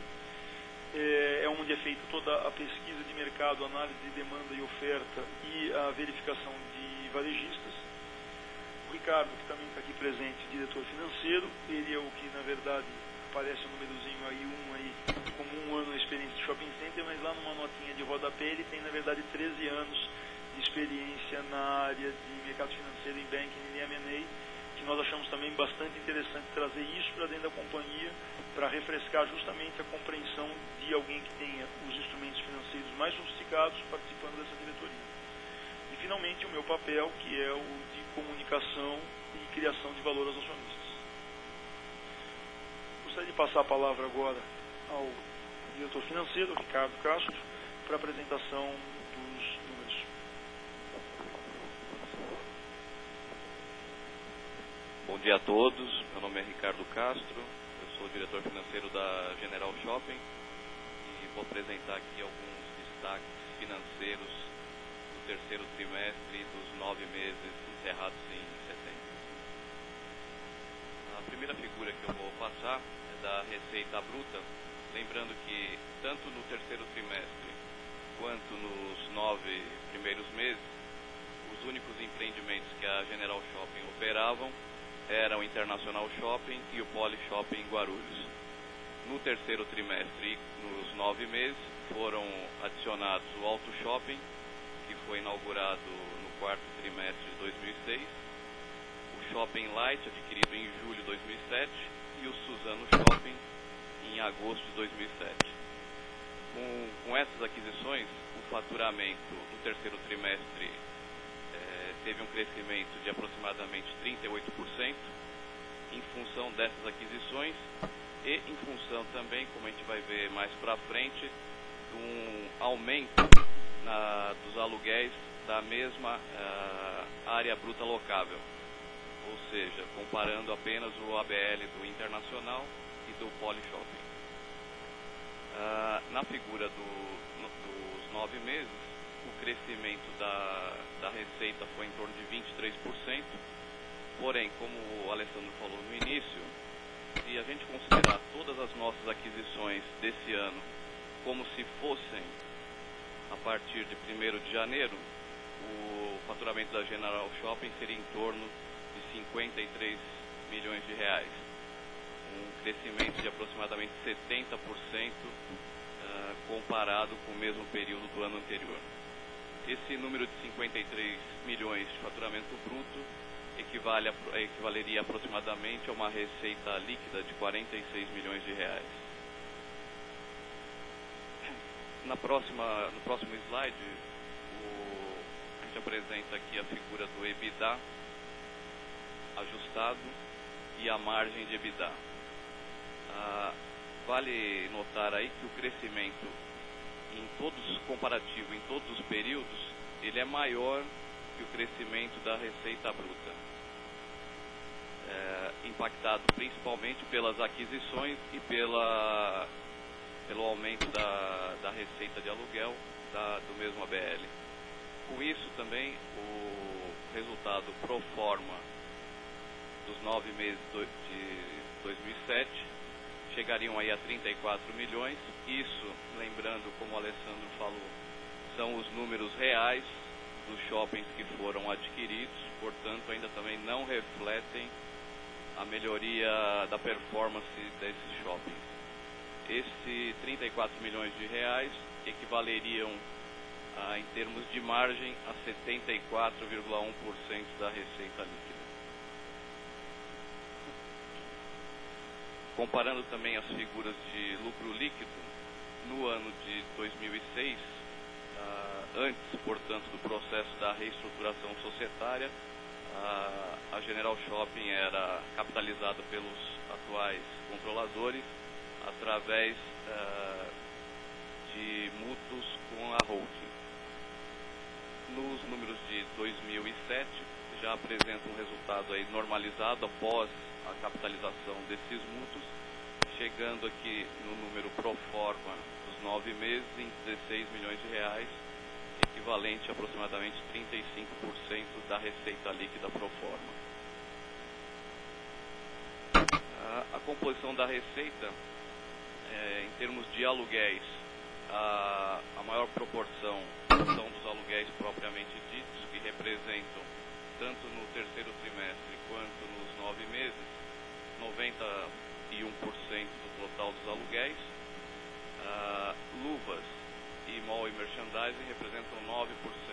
É onde é feita toda a pesquisa de mercado, análise de demanda e oferta e a verificação de varejistas. O Ricardo, que também está aqui presente, diretor financeiro, ele é o que, na verdade, aparece o númerozinho aí, como um ano de experiência de shopping center, mas lá numa notinha de rodapé ele tem, na verdade, 13 anos de experiência na área de mercado financeiro em banking e M&A, que nós achamos também bastante interessante trazer isso para dentro da companhia, para refrescar justamente a compreensão de alguém que tenha os instrumentos financeiros mais sofisticados participando dessa diretoria. E finalmente o meu papel, que é o de comunicação e criação de valor aos acionistas. Gostaria de passar a palavra agora ao diretor financeiro, Ricardo Castro, para a apresentação dos números. Bom dia a todos, meu nome é Ricardo Castro, eu sou diretor financeiro da General Shopping e vou apresentar aqui alguns destaques financeiros do terceiro trimestre e dos 9 meses encerrados em setembro. A primeira figura que eu vou passar é da receita bruta, lembrando que tanto no terceiro trimestre quanto nos 9 primeiros meses, os únicos empreendimentos que a General Shopping operavam eram o Internacional Shopping e o Poli Shopping em Guarulhos. No terceiro trimestre e nos 9 meses foram adicionados o Auto Shopping, que foi inaugurado no quarto trimestre de 2006, o Shopping Light, adquirido em julho de 2007, e o Suzano Shopping em agosto de 2007. Com essas aquisições, o faturamento no terceiro trimestre teve um crescimento de aproximadamente 38%, em função dessas aquisições e em função também, como a gente vai ver mais para frente, de um aumento dos aluguéis da mesma área bruta locável, ou seja, comparando apenas o ABL do Internacional e do Poli Shopping. Na figura dos 9 meses, o crescimento da receita foi em torno de 23%, porém, como o Alessandro falou no início, se a gente considerar todas as nossas aquisições desse ano como se fossem a partir de 1º de janeiro, o faturamento da General Shopping seria em torno de 53 milhões de reais, um crescimento de aproximadamente 70% comparado com o mesmo período do ano anterior. Esse número de 53 milhões de faturamento bruto equivaleria aproximadamente a uma receita líquida de 46 milhões de reais. No próximo slide, a gente apresenta aqui a figura do EBITDA ajustado e a margem de EBITDA. Vale notar aí que o crescimento comparativo em todos os períodos, ele é maior que o crescimento da receita bruta, impactado principalmente pelas aquisições e pelo aumento da receita de aluguel do mesmo ABL. Com isso também o resultado pro forma dos 9 meses de 2007 chegariam aí a 34 milhões. Isso, lembrando, como o Alessandro falou, são os números reais dos shoppings que foram adquiridos, portanto ainda também não refletem a melhoria da performance desses shoppings. Esses 34 milhões de reais equivaleriam, em termos de margem, a 74,1% da receita líquida. Comparando também as figuras de lucro líquido, no ano de 2006, antes, portanto, do processo da reestruturação societária, a General Shopping era capitalizada pelos atuais controladores através de mútuos com a holding. Nos números de 2007, já apresenta um resultado aí normalizado após a capitalização desses mútuos, chegando aqui no número pro forma dos 9 meses em 16 milhões de reais, equivalente a aproximadamente 35% da receita líquida pro forma. A composição da receita, em termos de aluguéis, a maior proporção são dos aluguéis propriamente ditos, que representam, tanto no terceiro trimestre quanto nos 9 meses, 91% do total dos aluguéis. Luvas e mall e merchandising representam 9%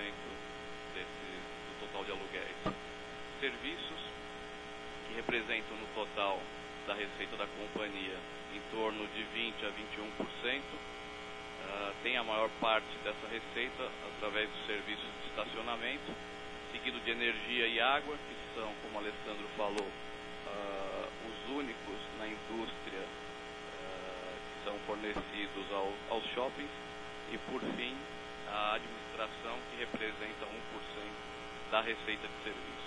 do total de aluguéis. Serviços, que representam no total da receita da companhia em torno de 20% a 21%, tem a maior parte dessa receita através dos serviços de estacionamento, seguido de energia e água, que são, como o Alessandro falou, os únicos na indústria que são fornecidos aos shoppings, e por fim a administração, que representa 1% da receita de serviços.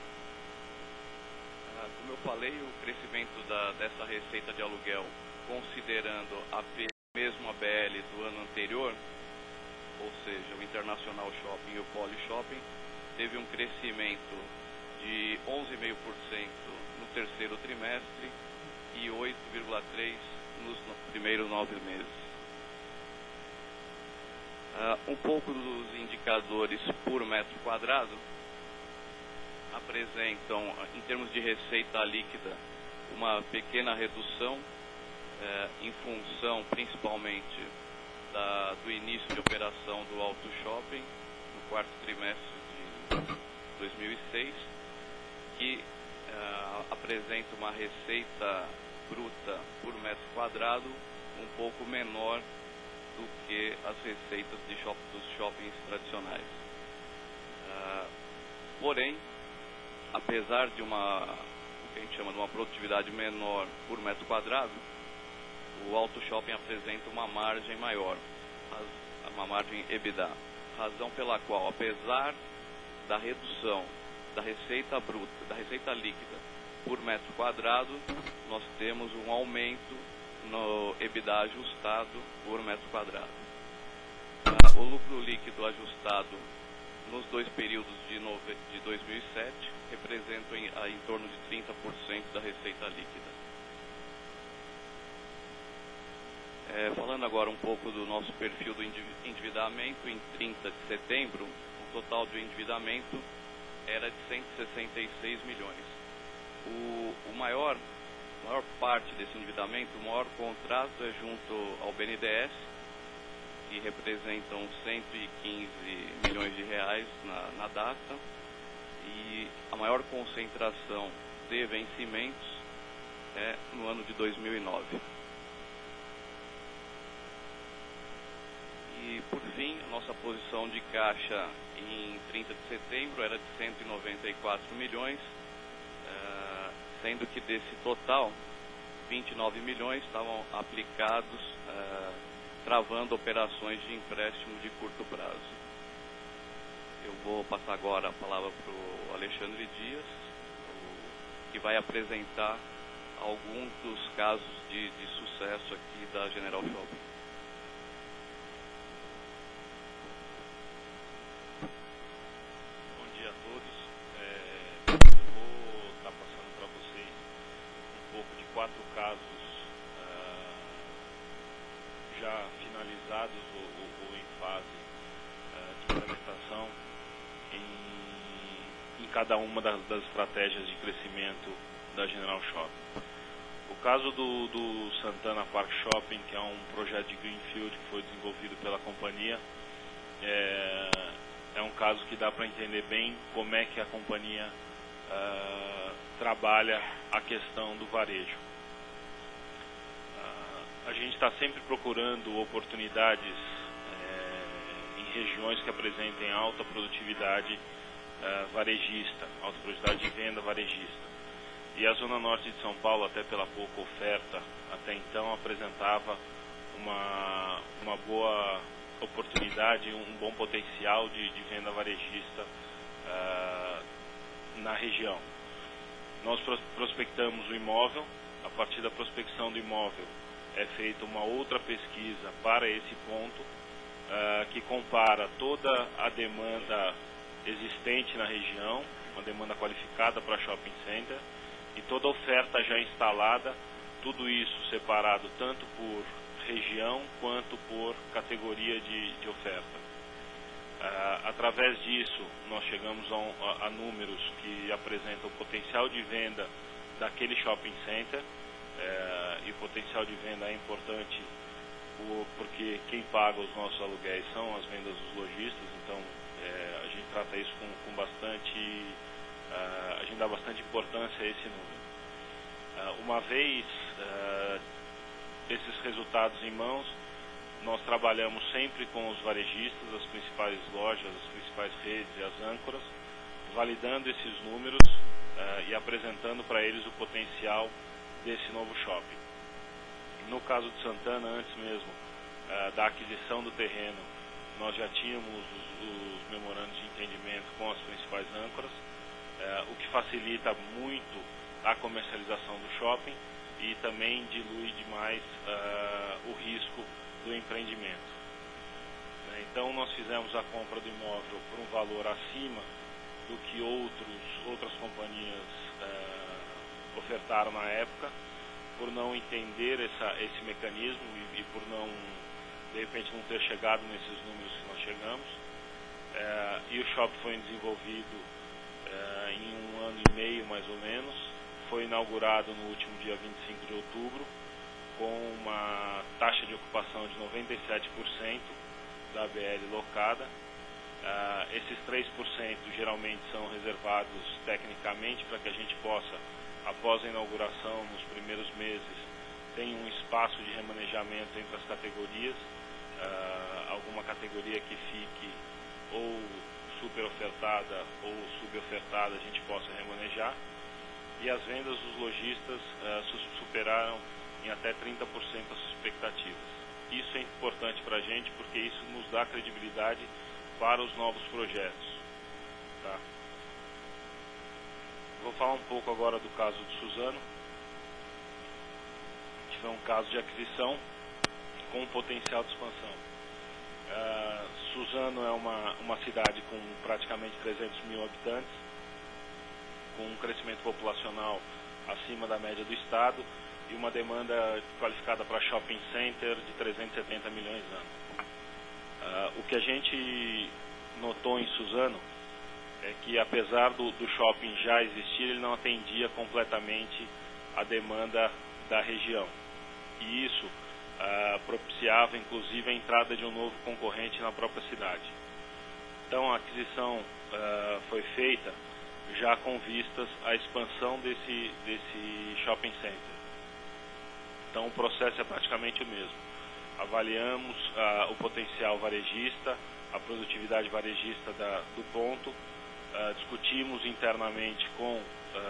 Como eu falei, o crescimento dessa receita de aluguel, considerando mesmo a BL do ano anterior, ou seja, o Internacional Shopping e o Poli Shopping, teve um crescimento de 11,5% no terceiro trimestre e 8,3% nos primeiros 9 meses. Um pouco dos indicadores por metro quadrado apresentam, em termos de receita líquida, uma pequena redução, em função principalmente do início de operação do Auto Shopping no quarto trimestre de 2006, que apresenta uma receita bruta por metro quadrado um pouco menor do que as receitas dos shoppings tradicionais. Porém, apesar de o que a gente chama de uma produtividade menor por metro quadrado, o Auto Shopping apresenta uma margem maior, uma margem EBITDA, razão pela qual, apesar da redução da receita bruta, da receita líquida por metro quadrado, nós temos um aumento no EBITDA ajustado por metro quadrado. O lucro líquido ajustado nos dois períodos de 2007 representa em torno de 30% da receita líquida. Falando agora um pouco do nosso perfil do endividamento, em 30 de setembro, o total de endividamento era de 166 milhões. A maior parte desse endividamento, o maior contrato é junto ao BNDES, que representam 115 milhões de reais na data, e a maior concentração de vencimentos é no ano de 2009. E, por fim, a nossa posição de caixa em 30 de setembro era de 194 milhões, sendo que desse total, 29 milhões estavam aplicados, travando operações de empréstimo de curto prazo. Eu vou passar agora a palavra para o Alexandre Dias, que vai apresentar alguns dos casos de sucesso aqui da General Shopping. Quatro casos já finalizados ou em fase de implementação em cada uma das estratégias de crescimento da General Shopping. O caso do Santana Park Shopping, que é um projeto de Greenfield que foi desenvolvido pela companhia, é um caso que dá para entender bem como é que a companhia trabalha a questão do varejo. A gente está sempre procurando oportunidades em regiões que apresentem alta produtividade varejista, alta produtividade de venda varejista. E a Zona Norte de São Paulo, até pela pouca oferta, até então apresentava uma boa oportunidade, um bom potencial de venda varejista na região. Nós prospectamos o imóvel. A partir da prospecção do imóvel é feita uma outra pesquisa para esse ponto, que compara toda a demanda existente na região, uma demanda qualificada para shopping center, e toda a oferta já instalada, tudo isso separado tanto por região quanto por categoria de oferta. Através disso, nós chegamos a números que apresentam o potencial de venda daquele shopping center, e o potencial de venda é importante porque quem paga os nossos aluguéis são as vendas dos lojistas, então a gente trata isso com bastante, a gente dá bastante importância a esse número. Uma vez esses resultados em mãos, nós trabalhamos sempre com os varejistas, as principais lojas, as principais redes e as âncoras, validando esses números e apresentando para eles o potencial desse novo shopping. No caso de Santana, antes mesmo da aquisição do terreno, nós já tínhamos os memorandos de entendimento com as principais âncoras, o que facilita muito a comercialização do shopping e também dilui demais o risco do empreendimento. Então nós fizemos a compra do imóvel por um valor acima do que outras companhias ofertaram na época, por não entender esse mecanismo e por não, de repente, não ter chegado nesses números que nós chegamos. E o shopping foi desenvolvido em 1 ano e meio, mais ou menos. Foi inaugurado no último dia 25 de outubro, com uma taxa de ocupação de 97% da ABL locada. Esses 3% geralmente são reservados tecnicamente para que a gente possa, após a inauguração, nos primeiros meses, tem um espaço de remanejamento entre as categorias, alguma categoria que fique ou super ofertada ou subofertada, a gente possa remanejar. E as vendas dos lojistas superaram em até 30% as expectativas. Isso é importante para a gente porque isso nos dá credibilidade para os novos projetos. Tá? Vou falar um pouco agora do caso de Suzano, que foi um caso de aquisição com potencial de expansão. Suzano é uma cidade com praticamente 300 mil habitantes, com um crescimento populacional acima da média do estado e uma demanda qualificada para shopping center de 370 milhões de anos. O que a gente notou em Suzano é que, apesar do shopping já existir, ele não atendia completamente a demanda da região. E isso propiciava, inclusive, a entrada de um novo concorrente na própria cidade. Então, a aquisição foi feita já com vistas à expansão desse shopping center. Então, o processo é praticamente o mesmo. Avaliamos o potencial varejista, a produtividade varejista do ponto, discutimos internamente com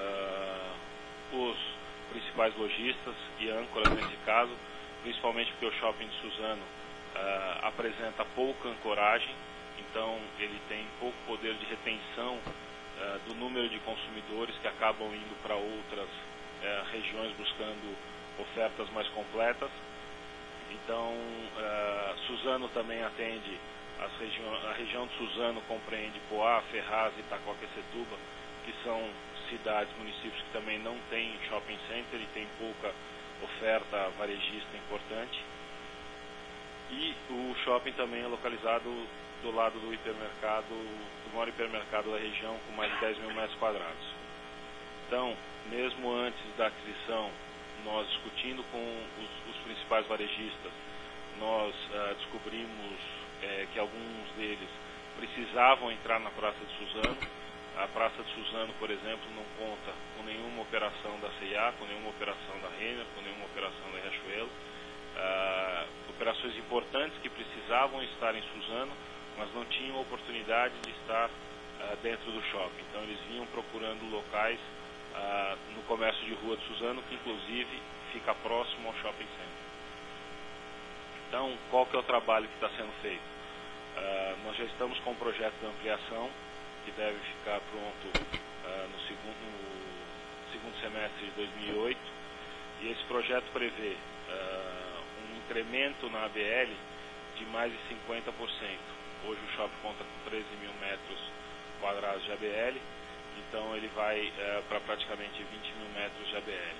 os principais lojistas e âncoras nesse caso, principalmente porque o shopping de Suzano apresenta pouca ancoragem, então ele tem pouco poder de retenção do número de consumidores que acabam indo para outras regiões buscando ofertas mais completas. Então, Suzano também atende, a região de Suzano compreende Poá, Ferraz e Itaquaquecetuba, que são cidades, municípios que também não têm shopping center e tem pouca oferta varejista importante. E o shopping também é localizado do lado do hipermercado, do maior hipermercado da região, com mais de 10 mil metros quadrados. Então, mesmo antes da aquisição, nós discutindo com os principais varejistas, nós descobrimos que alguns deles precisavam entrar na Praça de Suzano. A Praça de Suzano, por exemplo, não conta com nenhuma operação da C&A, com nenhuma operação da Renner, com nenhuma operação da Riachuelo. Operações importantes que precisavam estar em Suzano, mas não tinham oportunidade de estar dentro do shopping. Então eles vinham procurando locais no comércio de rua de Suzano, que inclusive fica próximo ao shopping center. Então, qual que é o trabalho que está sendo feito? Nós já estamos com um projeto de ampliação que deve ficar pronto no segundo semestre de 2008, e esse projeto prevê um incremento na ABL de mais de 50%. Hoje o shopping conta com 13 mil metros quadrados de ABL, então ele vai para praticamente 20 mil metros de ABL.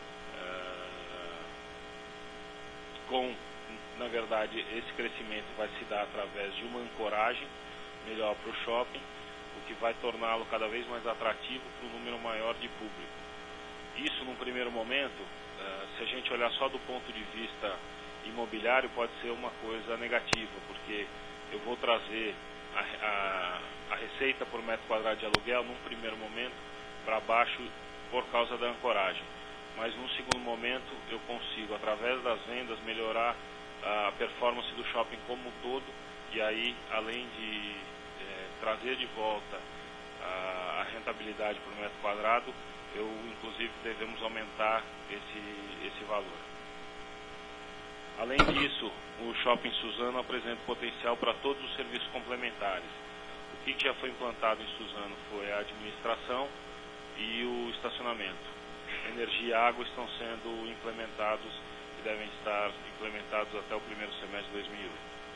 Na verdade, esse crescimento vai se dar através de uma ancoragem melhor para o shopping, o que vai torná-lo cada vez mais atrativo para um número maior de público. Isso, num primeiro momento, se a gente olhar só do ponto de vista imobiliário, pode ser uma coisa negativa, porque eu vou trazer a receita por metro quadrado de aluguel, num primeiro momento, para baixo por causa da ancoragem. Mas num segundo momento eu consigo, através das vendas, melhorar a performance do shopping como um todo, e aí, além de trazer de volta a rentabilidade por metro quadrado, inclusive devemos aumentar esse valor. Além disso, o Shopping Suzano apresenta potencial para todos os serviços complementares. O que já foi implantado em Suzano foi a administração e o estacionamento. Energia e água estão sendo implementados e devem estar implementados até o primeiro semestre de 2008.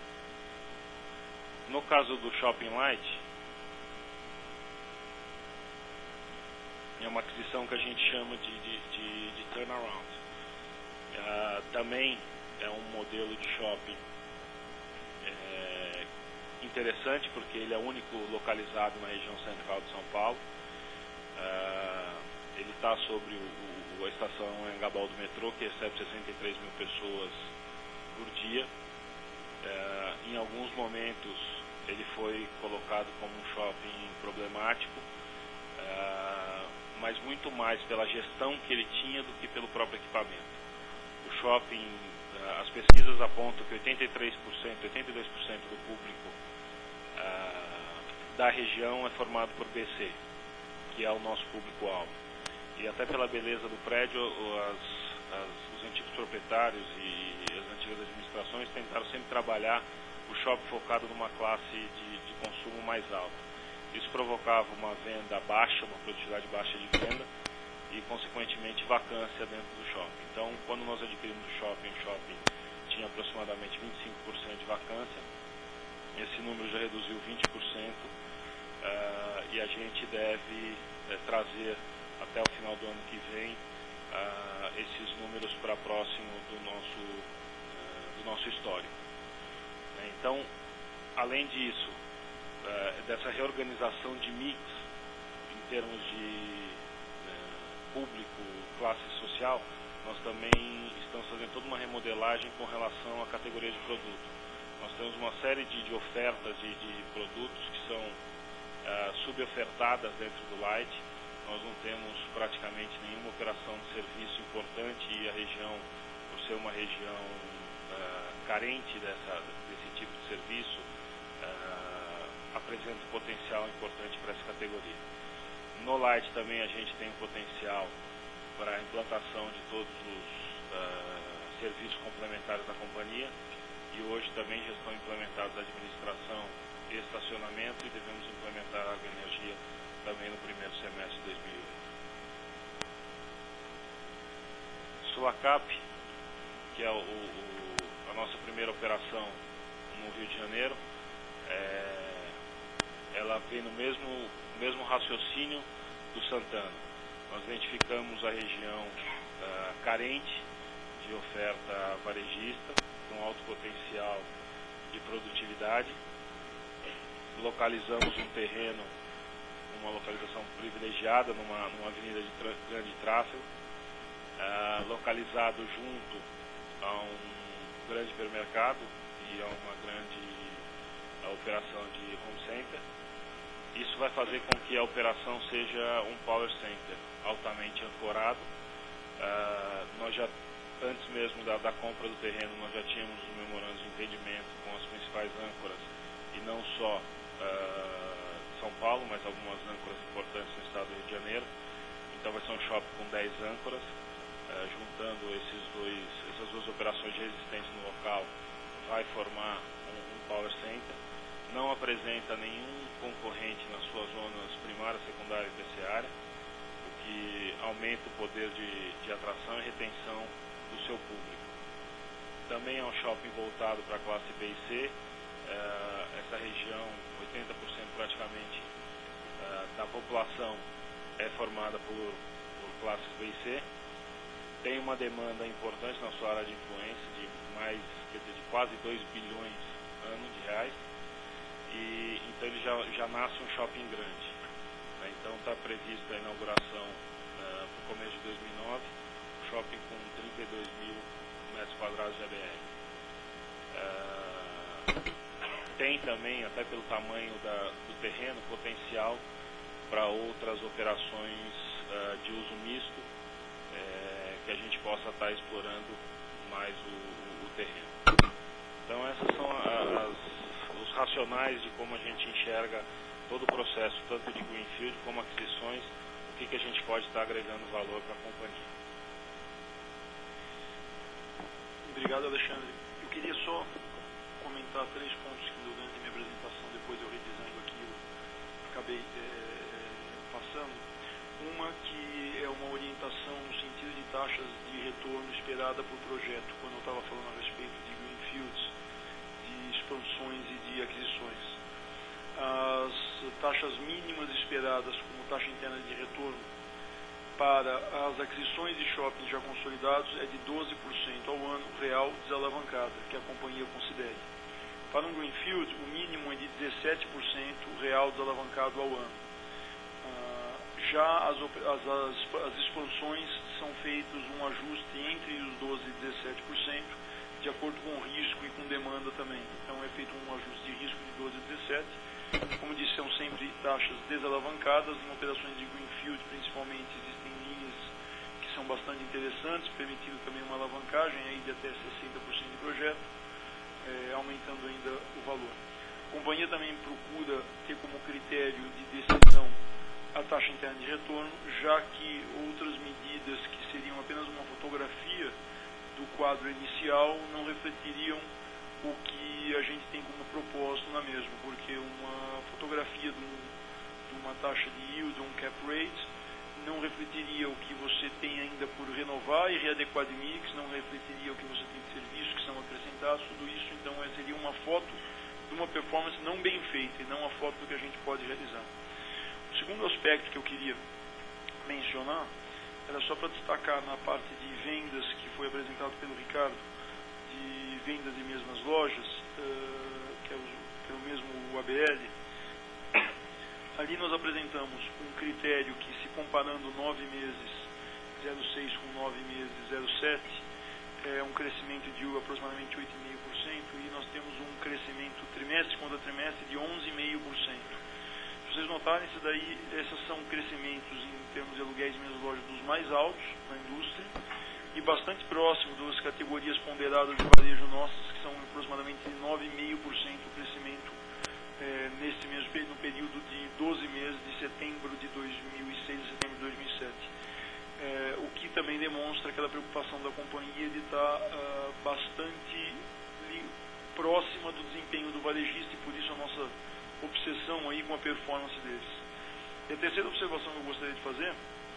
No caso do Shopping Light, é uma aquisição que a gente chama de turnaround. Também é um modelo de shopping interessante, porque ele é único localizado na região central de São Paulo. Ele está sobre a estação Anhangabaú do metrô, que recebe 63 mil pessoas por dia. Em alguns momentos ele foi colocado como um shopping problemático, mas muito mais pela gestão que ele tinha do que pelo próprio equipamento. O shopping, as pesquisas apontam que 82% do público da região é formado por BC, que é o nosso público-alvo. E até pela beleza do prédio, os antigos proprietários e as antigas administrações tentaram sempre trabalhar o shopping focado numa classe de consumo mais alto. Isso provocava uma venda baixa, uma produtividade baixa de venda e, consequentemente, vacância dentro do shopping. Então, quando nós adquirimos o shopping tinha aproximadamente 25% de vacância. Esse número já reduziu 20% e a gente deve trazer até o final do ano que vem esses números para próximo do nosso histórico. Então, além disso, dessa reorganização de mix em termos de público, classe social, nós também estamos fazendo toda uma remodelagem com relação à categoria de produto. Nós temos uma série de ofertas de produtos que são subofertadas dentro do Light. Nós não temos praticamente nenhuma operação de serviço importante e a região, por ser uma região carente desse tipo de serviço, apresenta um potencial importante para essa categoria. No Light também a gente tem um potencial para a implantação de todos os serviços complementares da companhia, e hoje também já estão implementados a administração e estacionamento, e devemos implementar a água e energia também no primeiro semestre de 2008. Sulacap, que é a nossa primeira operação no Rio de Janeiro, ela vem no mesmo raciocínio do Santana. Nós identificamos a região carente de oferta varejista, com alto potencial de produtividade. Localizamos um terreno, uma localização privilegiada numa avenida de grande tráfego, localizado junto a um grande supermercado e a uma grande operação de home center. Isso vai fazer com que a operação seja um power center altamente ancorado. Nós já, antes mesmo da compra do terreno, nós já tínhamos um memorando de entendimento com as principais âncoras, e não só São Paulo, mas algumas âncoras importantes no estado do Rio de Janeiro. Então vai ser um shopping com 10 âncoras, juntando essas duas operações de resistência no local, vai formar um power center. Não apresenta nenhum concorrente nas suas zonas primária, secundária e terciária, o que aumenta o poder de atração e retenção do seu público. Também é um shopping voltado para a classe B e C. Essa região, 80% praticamente da população é formada por classes B e C. Tem uma demanda importante na sua área de influência de quase 2 bilhões ano de reais. E então ele já nasce um shopping grande. Então está prevista a inauguração para o começo de 2009, shopping com 32 mil metros quadrados de ABR. Tem também, até pelo tamanho do terreno, potencial para outras operações de uso misto, que a gente possa estar explorando mais o terreno. Então essas são os racionais de como a gente enxerga todo o processo, tanto de greenfield como aquisições, o que a gente pode estar agregando valor para a companhia. Obrigado, Alexandre. Eu queria só comentar 3 pontos que durante a minha apresentação, depois eu revisando aquilo, acabei passando. Uma que é uma orientação no sentido de taxas de retorno esperada por projeto, quando eu estava falando a respeito de greenfields, de expansões e de aquisições. As taxas mínimas esperadas como taxa interna de retorno para as aquisições de shoppings já consolidados é de 12% ao ano real desalavancada, que a companhia considere. Para um greenfield, o mínimo é de 17% real desalavancado ao ano. Já as expansões são feitos um ajuste entre os 12% e 17%, de acordo com o risco e com demanda também. Então é feito um ajuste de risco de 12% a 17%. Como disse, são sempre taxas desalavancadas. Em operações de greenfield, principalmente, existem linhas que são bastante interessantes, permitindo também uma alavancagem aí de até 60% de projeto, aumentando ainda o valor. A companhia também procura ter como critério de decisão a taxa interna de retorno, já que outras medidas que seriam apenas uma fotografia do quadro inicial não refletiriam o que a gente tem como propósito na mesma, porque uma fotografia de uma taxa de yield, um cap rate, não refletiria o que você tem ainda por renovar e readequar de mix, não refletiria o que você tem de serviços que são acrescentados, tudo isso então seria uma foto de uma performance não bem feita e não a foto do que a gente pode realizar. O segundo aspecto que eu queria mencionar era só para destacar na parte de vendas que foi apresentado pelo Ricardo, de vendas de mesmas lojas, que é o mesmo ABL. Ali nós apresentamos um critério que, se comparando 9 meses 06 com 9 meses 07, é um crescimento de aproximadamente 8,5%, e nós temos um crescimento trimestre contra trimestre de 11,5%. Se vocês notarem, esses são crescimentos em termos de aluguéis de mesmas lojas dos mais altos na indústria e bastante próximo das categorias ponderadas de varejo nossas, que são aproximadamente 9,5% o crescimento no período de 12 meses, de setembro de 2006 a setembro de 2007. O que também demonstra aquela preocupação da companhia de estar bastante próxima do desempenho do varejista, e por isso a nossa obsessão aí com a performance deles. E a terceira observação que eu gostaria de fazer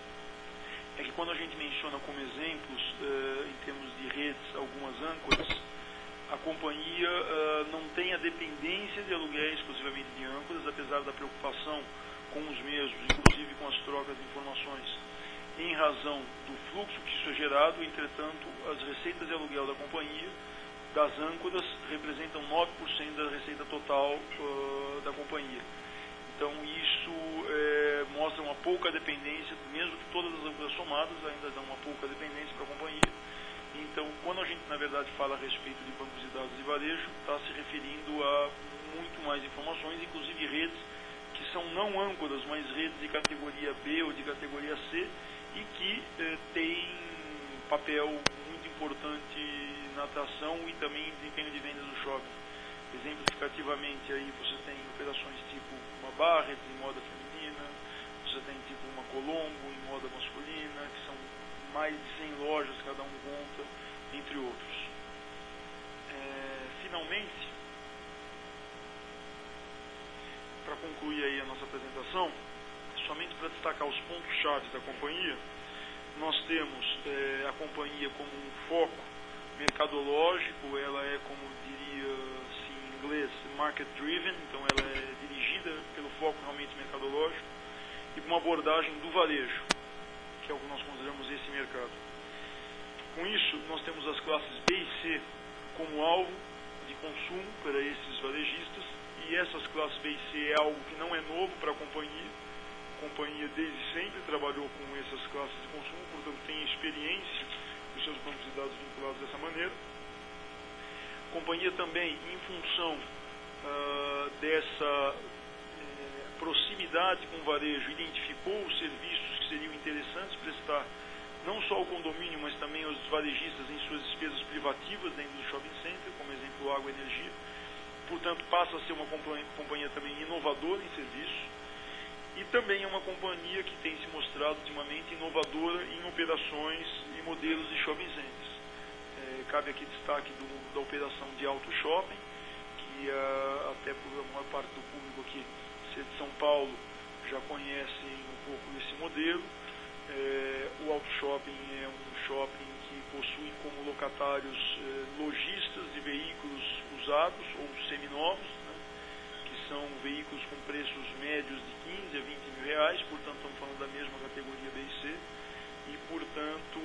é que quando a gente menciona como exemplos, em termos de redes, algumas âncoras, a companhia não tem a dependência de aluguéis exclusivamente de âncoras, apesar da preocupação com os mesmos, inclusive com as trocas de informações, em razão do fluxo que isso é gerado. Entretanto, as receitas de aluguel da companhia, das âncoras, representam 9% da receita total da companhia. Então isso mostra uma pouca dependência, mesmo que todas as âncoras somadas ainda dão uma pouca dependência para a companhia. Então, quando a gente na verdade fala a respeito de bancos de dados de varejo, está se referindo a muito mais informações, inclusive redes que são não âncoras, mas redes de categoria B ou de categoria C, e que têm papel muito importante na atração e também em desempenho de vendas no shopping. Exemplificativamente, aí você tem operações tipo uma Barrett em moda feminina, você tem tipo uma Colombo em moda masculina, que são mais de 100 lojas, cada um conta, entre outros. Finalmente, para concluir aí a nossa apresentação, somente para destacar os pontos-chave da companhia, nós temos a companhia como um foco mercadológico. Ela é, como diria assim, em inglês, market-driven, então ela é dirigida pelo foco realmente mercadológico e com uma abordagem do varejo, que é o que nós consideramos esse mercado. Com isso, nós temos as classes B e C como alvo de consumo para esses varejistas, e essas classes B e C é algo que não é novo para a companhia. A companhia desde sempre trabalhou com essas classes de consumo, portanto tem experiência dos seus bancos de dados vinculados dessa maneira. A companhia também, em função dessa proximidade com o varejo, identificou os serviços que seriam interessantes prestar não só ao condomínio, mas também aos varejistas em suas despesas privativas dentro do shopping center, como exemplo água e energia. Portanto, passa a ser uma companhia também inovadora em serviço, e também é uma companhia que tem se mostrado ultimamente inovadora em operações e modelos de shopping centers. Cabe aqui destaque da operação de auto shopping, que até por a maior parte do público aqui ser de São Paulo já conhecem um pouco desse modelo. O auto shopping é um shopping que possui como locatários lojistas de veículos usados ou seminovos, né, que são veículos com preços médios de 15 a 20 mil reais, portanto estamos falando da mesma categoria B e C, e portanto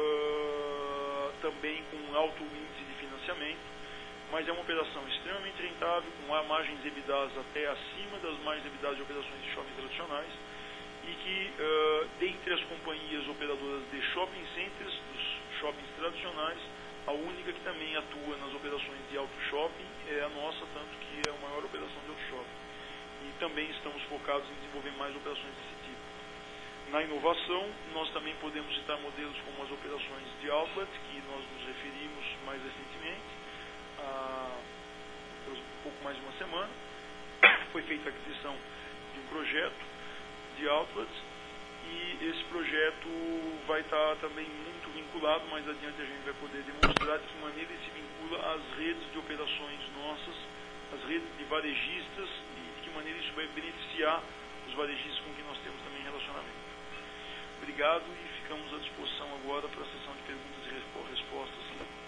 também com alto índice de financiamento, mas é uma operação extremamente rentável, com margens EBITDAs até acima das margens EBITDAs de operações de shopping tradicionais, e que dentre as companhias operadoras de shopping centers, dos shoppings tradicionais, a única que também atua nas operações de auto shopping é a nossa, tanto que é a maior operação de auto shopping. E também estamos focados em desenvolver mais operações desse tipo. Na inovação, nós também podemos citar modelos como as operações de outlet, que nós nos referimos mais recentemente, há um pouco mais de uma semana. Foi feita a aquisição de um projeto de outlets, e esse projeto vai estar também muito vinculado, mais adiante a gente vai poder demonstrar de que maneira ele se vincula às redes de operações nossas, às redes de varejistas, e de que maneira isso vai beneficiar os varejistas com quem nós temos também relacionamento. Obrigado, e ficamos à disposição agora para a sessão de perguntas e respostas.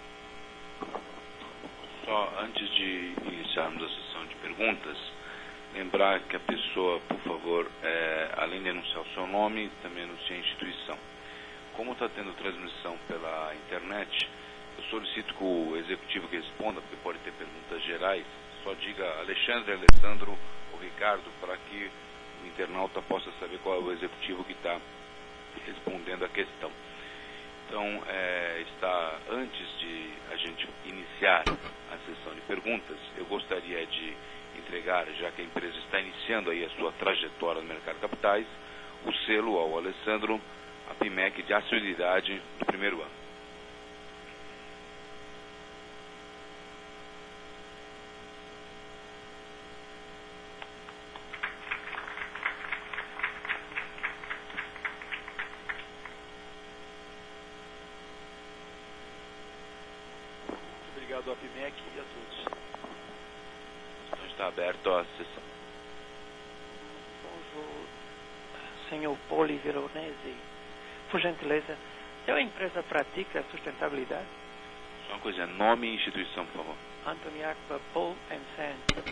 Só antes de iniciarmos a sessão de perguntas, lembrar que a pessoa, por favor, além de anunciar o seu nome, também anunciar a instituição. Como está tendo transmissão pela internet, eu solicito que o executivo que responda, porque pode ter perguntas gerais, só diga Alexandre, Alessandro ou Ricardo, para que o internauta possa saber qual é o executivo que está respondendo a questão. Então, antes de a gente iniciar a sessão de perguntas, eu gostaria de entregar, já que a empresa está iniciando aí a sua trajetória no mercado de capitais, o selo ao Alessandro, a PMEC de assiduidade do primeiro ano. Obrigado à PMEC e a todos. Então está aberto a sessão. Bonjour, senhor Poli Veronese. Por gentileza, a empresa pratica sustentabilidade? Só uma coisa, nome e instituição, por favor. Anthony Akbar, Paul and Sand.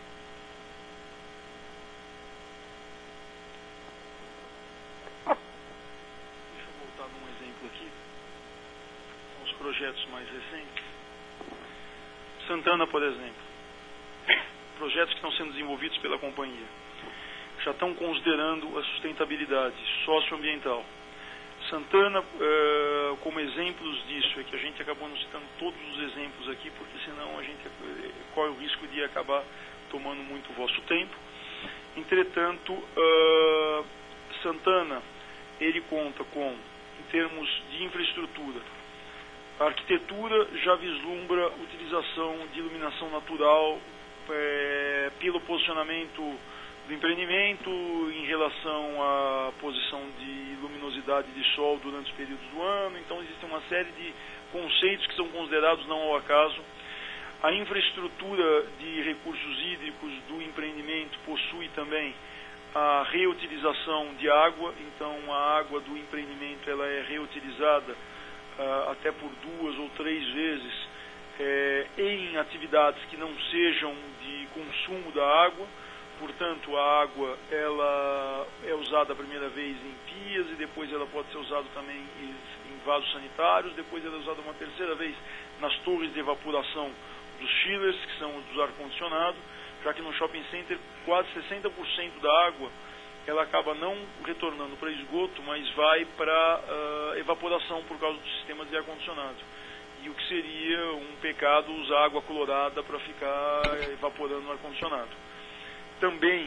Deixa eu voltar num exemplo aqui. São os projetos mais recentes. Santana, por exemplo. Projetos que estão sendo desenvolvidos pela companhia já estão considerando a sustentabilidade socioambiental. Santana, como exemplos disso, é que a gente acabou não citando todos os exemplos aqui, porque senão a gente corre o risco de acabar tomando muito o vosso tempo. Entretanto, Santana, ele conta com, em termos de infraestrutura, a arquitetura já vislumbra utilização de iluminação natural pelo posicionamento do empreendimento em relação à posição de luminosidade de sol durante os períodos do ano. Então existe uma série de conceitos que são considerados não ao acaso. A infraestrutura de recursos hídricos do empreendimento possui também a reutilização de água, então a água do empreendimento ela é reutilizada até por 2 ou 3 vezes em atividades que não sejam de consumo da água. Portanto, a água ela é usada a primeira vez em pias, e depois ela pode ser usada também em vasos sanitários, depois ela é usada uma terceira vez nas torres de evaporação dos chillers, que são os dos ar-condicionado, já que no shopping center quase 60% da água ela acaba não retornando para esgoto, mas vai para evaporação por causa do sistema de ar-condicionado. E o que seria um pecado usar água colorada para ficar evaporando no ar-condicionado. Também os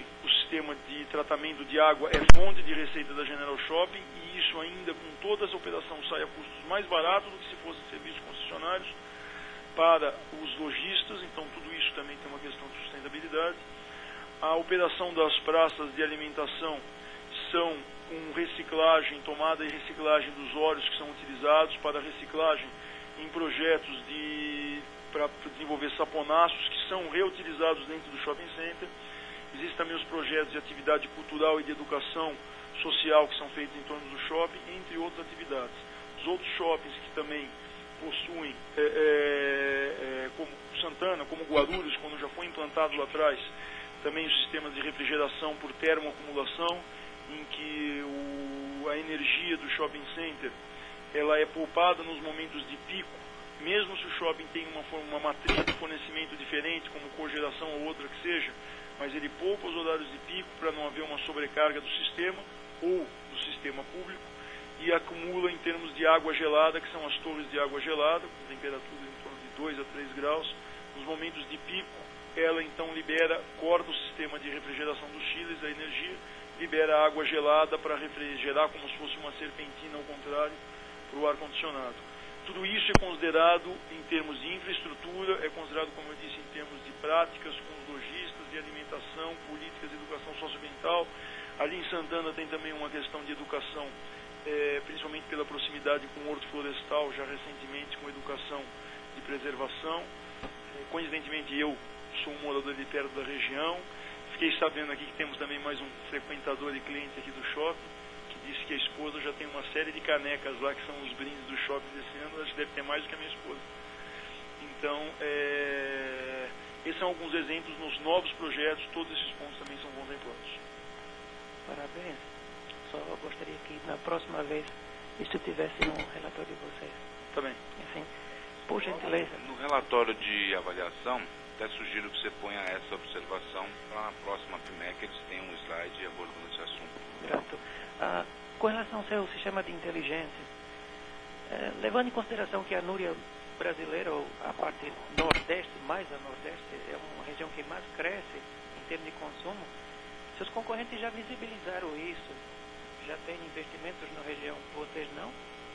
sistema de tratamento de água é fonte de receita da General Shopping, e isso ainda com toda essa operação sai a custos mais baratos do que se fossem serviços concessionários para os lojistas. Então tudo isso também tem uma questão de sustentabilidade. A operação das praças de alimentação são com reciclagem, tomada e reciclagem dos óleos que são utilizados, para reciclagem em projetos para desenvolver saponaços que são reutilizados dentro do shopping center. Existem também os projetos de atividade cultural e de educação social que são feitos em torno do shopping, entre outras atividades. Os outros shoppings que também possuem, como Santana, como Guarulhos, quando já foi implantado lá atrás, também os sistemas de refrigeração por termoacumulação, em que a energia do shopping center ela é poupada nos momentos de pico, mesmo se o shopping tem uma matriz de fornecimento diferente, como cogeração ou outra que seja, mas ele poupa os horários de pico para não haver uma sobrecarga do sistema ou do sistema público, e acumula em termos de água gelada, que são as torres de água gelada, com temperatura em torno de 2 a 3 graus. Nos momentos de pico, ela então corta o sistema de refrigeração dos chiles, a energia, libera água gelada para refrigerar como se fosse uma serpentina ao contrário, para o ar-condicionado. Tudo isso é considerado, em termos de infraestrutura, é considerado, como eu disse, em termos de práticas com os lojistas, de alimentação, políticas de educação socioambiental. Ali em Santana tem também uma questão de educação, principalmente pela proximidade com o Horto Florestal, já recentemente com educação de preservação. Coincidentemente, eu sou um morador de perto da região. Fiquei sabendo aqui que temos também mais um frequentador e cliente aqui do shopping, que disse que a esposa já tem uma série de canecas lá, que são os brindes do shopping desse ano. Acho que deve ter mais do que a minha esposa. Então, esses são alguns exemplos nos novos projetos. Todos esses pontos também são contemplados. Parabéns. Só gostaria que na próxima vez isso tivesse no relatório de vocês. Tá bem. Assim, por gentileza. No relatório de avaliação, até sugiro que você ponha essa observação para a próxima PMEC, eles têm um slide abordando esse assunto. Grato. Com relação ao seu sistema de inteligência, levando em consideração que a Núria brasileira, ou a parte nordeste, mais a nordeste, é uma região que mais cresce em termos de consumo, seus concorrentes já visibilizaram isso? Já tem investimentos na região? Vocês não?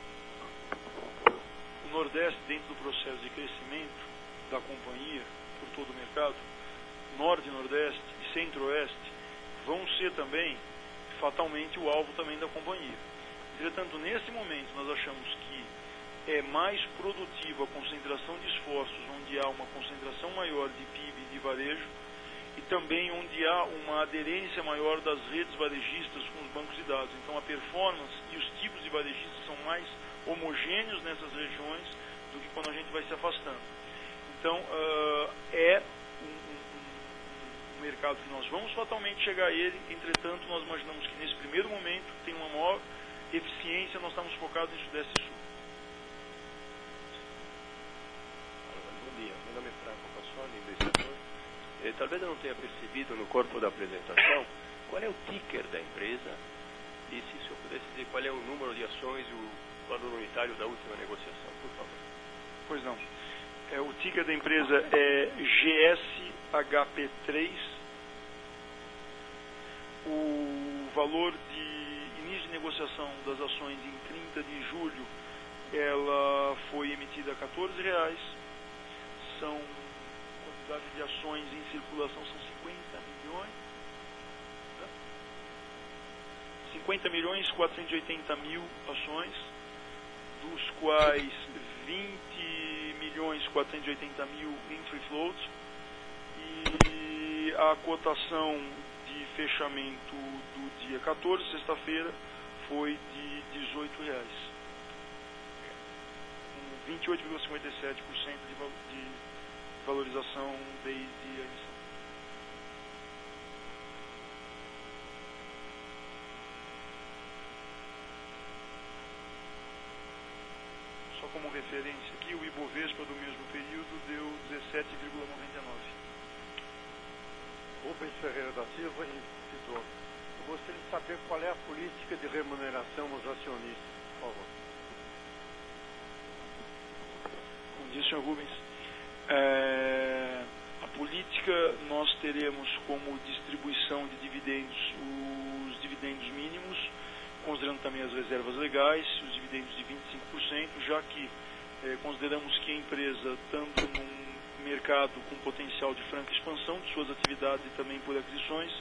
O Nordeste, dentro do processo de crescimento da companhia, por todo o mercado, Norte, Nordeste e Centro-Oeste vão ser também, fatalmente, o alvo também da companhia. Entretanto, nesse momento, nós achamos que é mais produtiva a concentração de esforços, onde há uma concentração maior de PIB e de varejo, e também onde há uma aderência maior das redes varejistas com os bancos de dados. Então a performance e os tipos de varejistas são mais homogêneos nessas regiões do que quando a gente vai se afastando. Então é um mercado que nós vamos fatalmente chegar a ele. Entretanto, nós imaginamos que nesse primeiro momento tem uma maior eficiência. Nós estamos focados em Sudeste e Sul. Bom dia, meu nome é Franco Passoni, investidor. Talvez eu não tenha percebido no corpo da apresentação qual é o ticker da empresa e se o senhor pudesse dizer qual é o número de ações e o valor unitário da última negociação, por favor. Pois não. O ticker da empresa é GSHP3. O valor de início de negociação das ações em 30 de julho, ela foi emitida a R$14. São quantidade de ações em circulação são 50.480.000 ações, dos quais 20.480.000 em free float, e a cotação de fechamento do dia 14, sexta-feira, foi de R$18, com 28,57% de valorização desde a emissão. Só como referência aqui, o Ibovespa do mesmo período deu 17,99. Rubens Ferreira da Silva, investidor. Eu gostaria de saber qual é a política de remuneração aos acionistas, por favor. Como disse o Sr. Rubens, a política política, nós teremos como distribuição de dividendos os dividendos mínimos, considerando também as reservas legais, os dividendos de 25%, já que consideramos que a empresa, tanto num mercado com potencial de franca expansão de suas atividades e também por aquisições,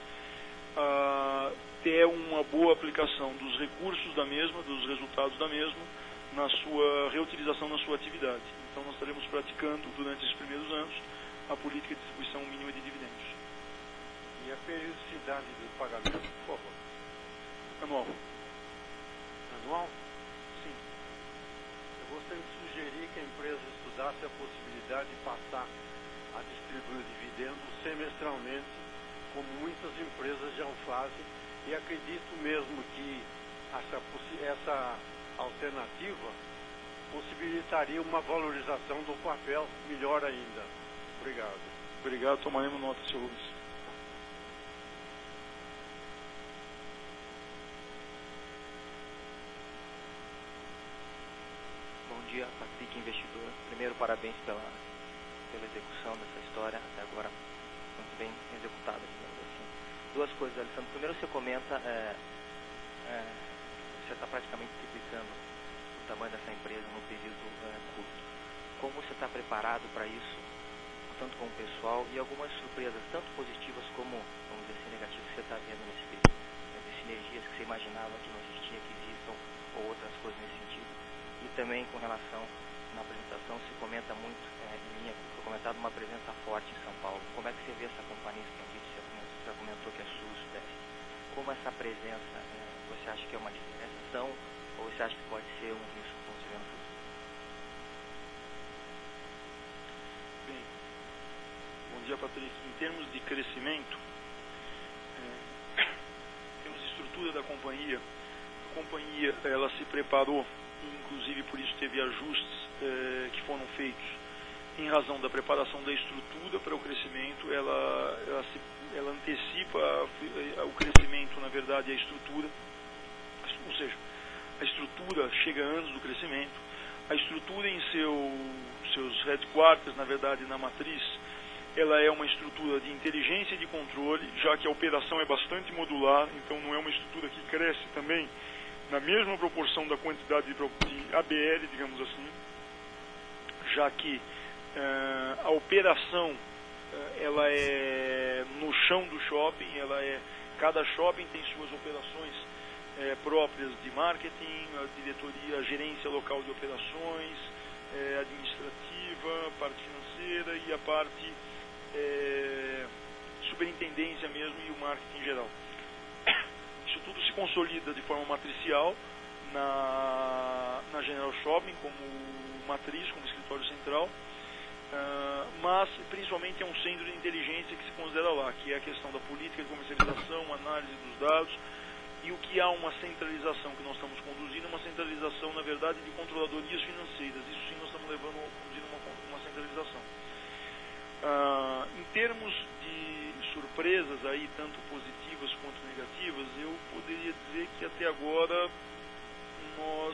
ter uma boa aplicação dos recursos da mesma, dos resultados da mesma, na sua reutilização na sua atividade. Então nós estaremos praticando durante esses primeiros anos a política de distribuição mínima de dividendos. E a periodicidade do pagamento, por favor? Anual. Anual? Sim. Eu gostaria de sugerir que a empresa estudasse a possibilidade de passar a distribuir dividendos semestralmente, como muitas empresas já o fazem, e acredito mesmo que essa alternativa possibilitaria uma valorização do papel melhor ainda. Obrigado. Obrigado, tomaremos nota, Sr. Rubens. Bom dia, Patrick, investidor. Primeiro, parabéns pela execução dessa história, até agora muito bem executada, digamos assim. Duas coisas, Alessandro. Primeiro, você comenta, você está praticamente triplicando o tamanho dessa empresa num período curto. Como você está preparado para isso, tanto com o pessoal, e algumas surpresas, tanto positivas como, vamos dizer assim, negativas, que você está vendo nesse período? De sinergias que você imaginava que não existia, que existam, ou outras coisas nesse sentido. E também com relação, na apresentação, se comenta muito, em linha, foi comentado uma presença forte em São Paulo. Como é que você vê essa companhia estendida? Você já comentou que é sul-sudeste. Como essa presença, você acha que é uma diferenciação, ou você acha que pode ser um risco, como você vê no futuro? Bem, bom dia, Patrick. Em termos de crescimento, temos estrutura da companhia. A companhia, ela se preparou, inclusive por isso teve ajustes que foram feitos em razão da preparação da estrutura para o crescimento. Ela antecipa o crescimento, na verdade, a estrutura, ou seja, a estrutura chega antes do crescimento. A estrutura em seus headquarters, na verdade, na matriz, ela é uma estrutura de inteligência e de controle, já que a operação é bastante modular, então não é uma estrutura que cresce também na mesma proporção da quantidade de ABL, digamos assim, já que a operação ela é no chão do shopping, cada shopping tem suas operações próprias de marketing, a diretoria, a gerência local de operações, administrativa, parte financeira e a parte superintendência mesmo e o marketing em geral. Isso tudo se consolida de forma matricial na General Shopping como matriz, como escritório central, mas principalmente é um centro de inteligência que se considera lá, que é a questão da política de comercialização, análise dos dados, e o que há uma centralização que nós estamos conduzindo, uma centralização, na verdade, de controladorias financeiras. Isso sim nós estamos conduzindo uma centralização. Em termos de surpresas aí, tanto positivas quanto negativas, eu poderia dizer que até agora nós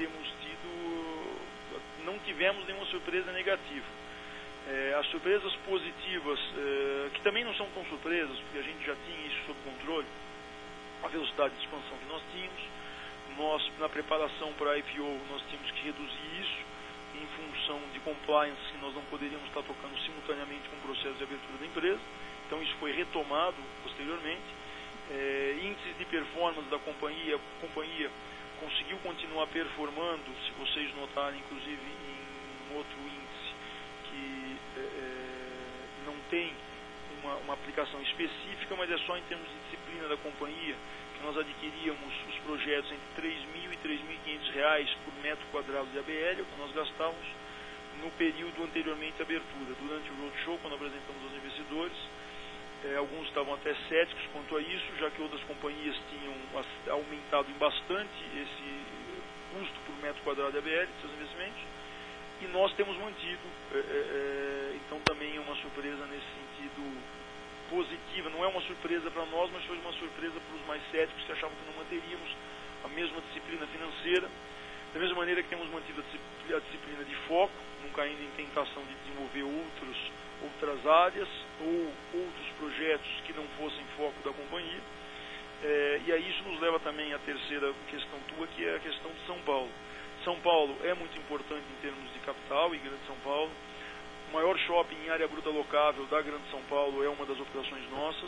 não tivemos nenhuma surpresa negativa. As surpresas positivas, que também não são tão surpresas, porque a gente já tinha isso sob controle, a velocidade de expansão que nós tínhamos, nós na preparação para a IPO nós tínhamos que reduzir isso em função de compliance, que nós não poderíamos estar tocando simultaneamente com o processo de abertura da empresa, então isso foi retomado posteriormente. Índices de performance da companhia, a companhia conseguiu continuar performando, se vocês notarem, inclusive em outro índice que não tem uma aplicação específica, mas é só em termos de disciplina da companhia, que nós adquiríamos os projetos entre R$ 3.000 e R$ 3.500 por metro quadrado de ABL, o que nós gastávamos no período anteriormente à abertura. Durante o roadshow, quando apresentamos aos investidores, alguns estavam até céticos quanto a isso, já que outras companhias tinham aumentado em bastante esse custo por metro quadrado de ABL de seus investimentos, e nós temos mantido, então também é uma surpresa nesse sentido positiva. Não é uma surpresa para nós, mas foi uma surpresa para os mais céticos que achavam que não manteríamos a mesma disciplina financeira. Da mesma maneira que temos mantido a disciplina de foco, não caindo em tentação de desenvolver outras áreas ou outros projetos que não fossem foco da companhia. E aí isso nos leva também à terceira questão tua, que é a questão de São Paulo. São Paulo é muito importante em termos de capital e Grande São Paulo. O maior shopping em área bruta locável da Grande São Paulo é uma das operações nossas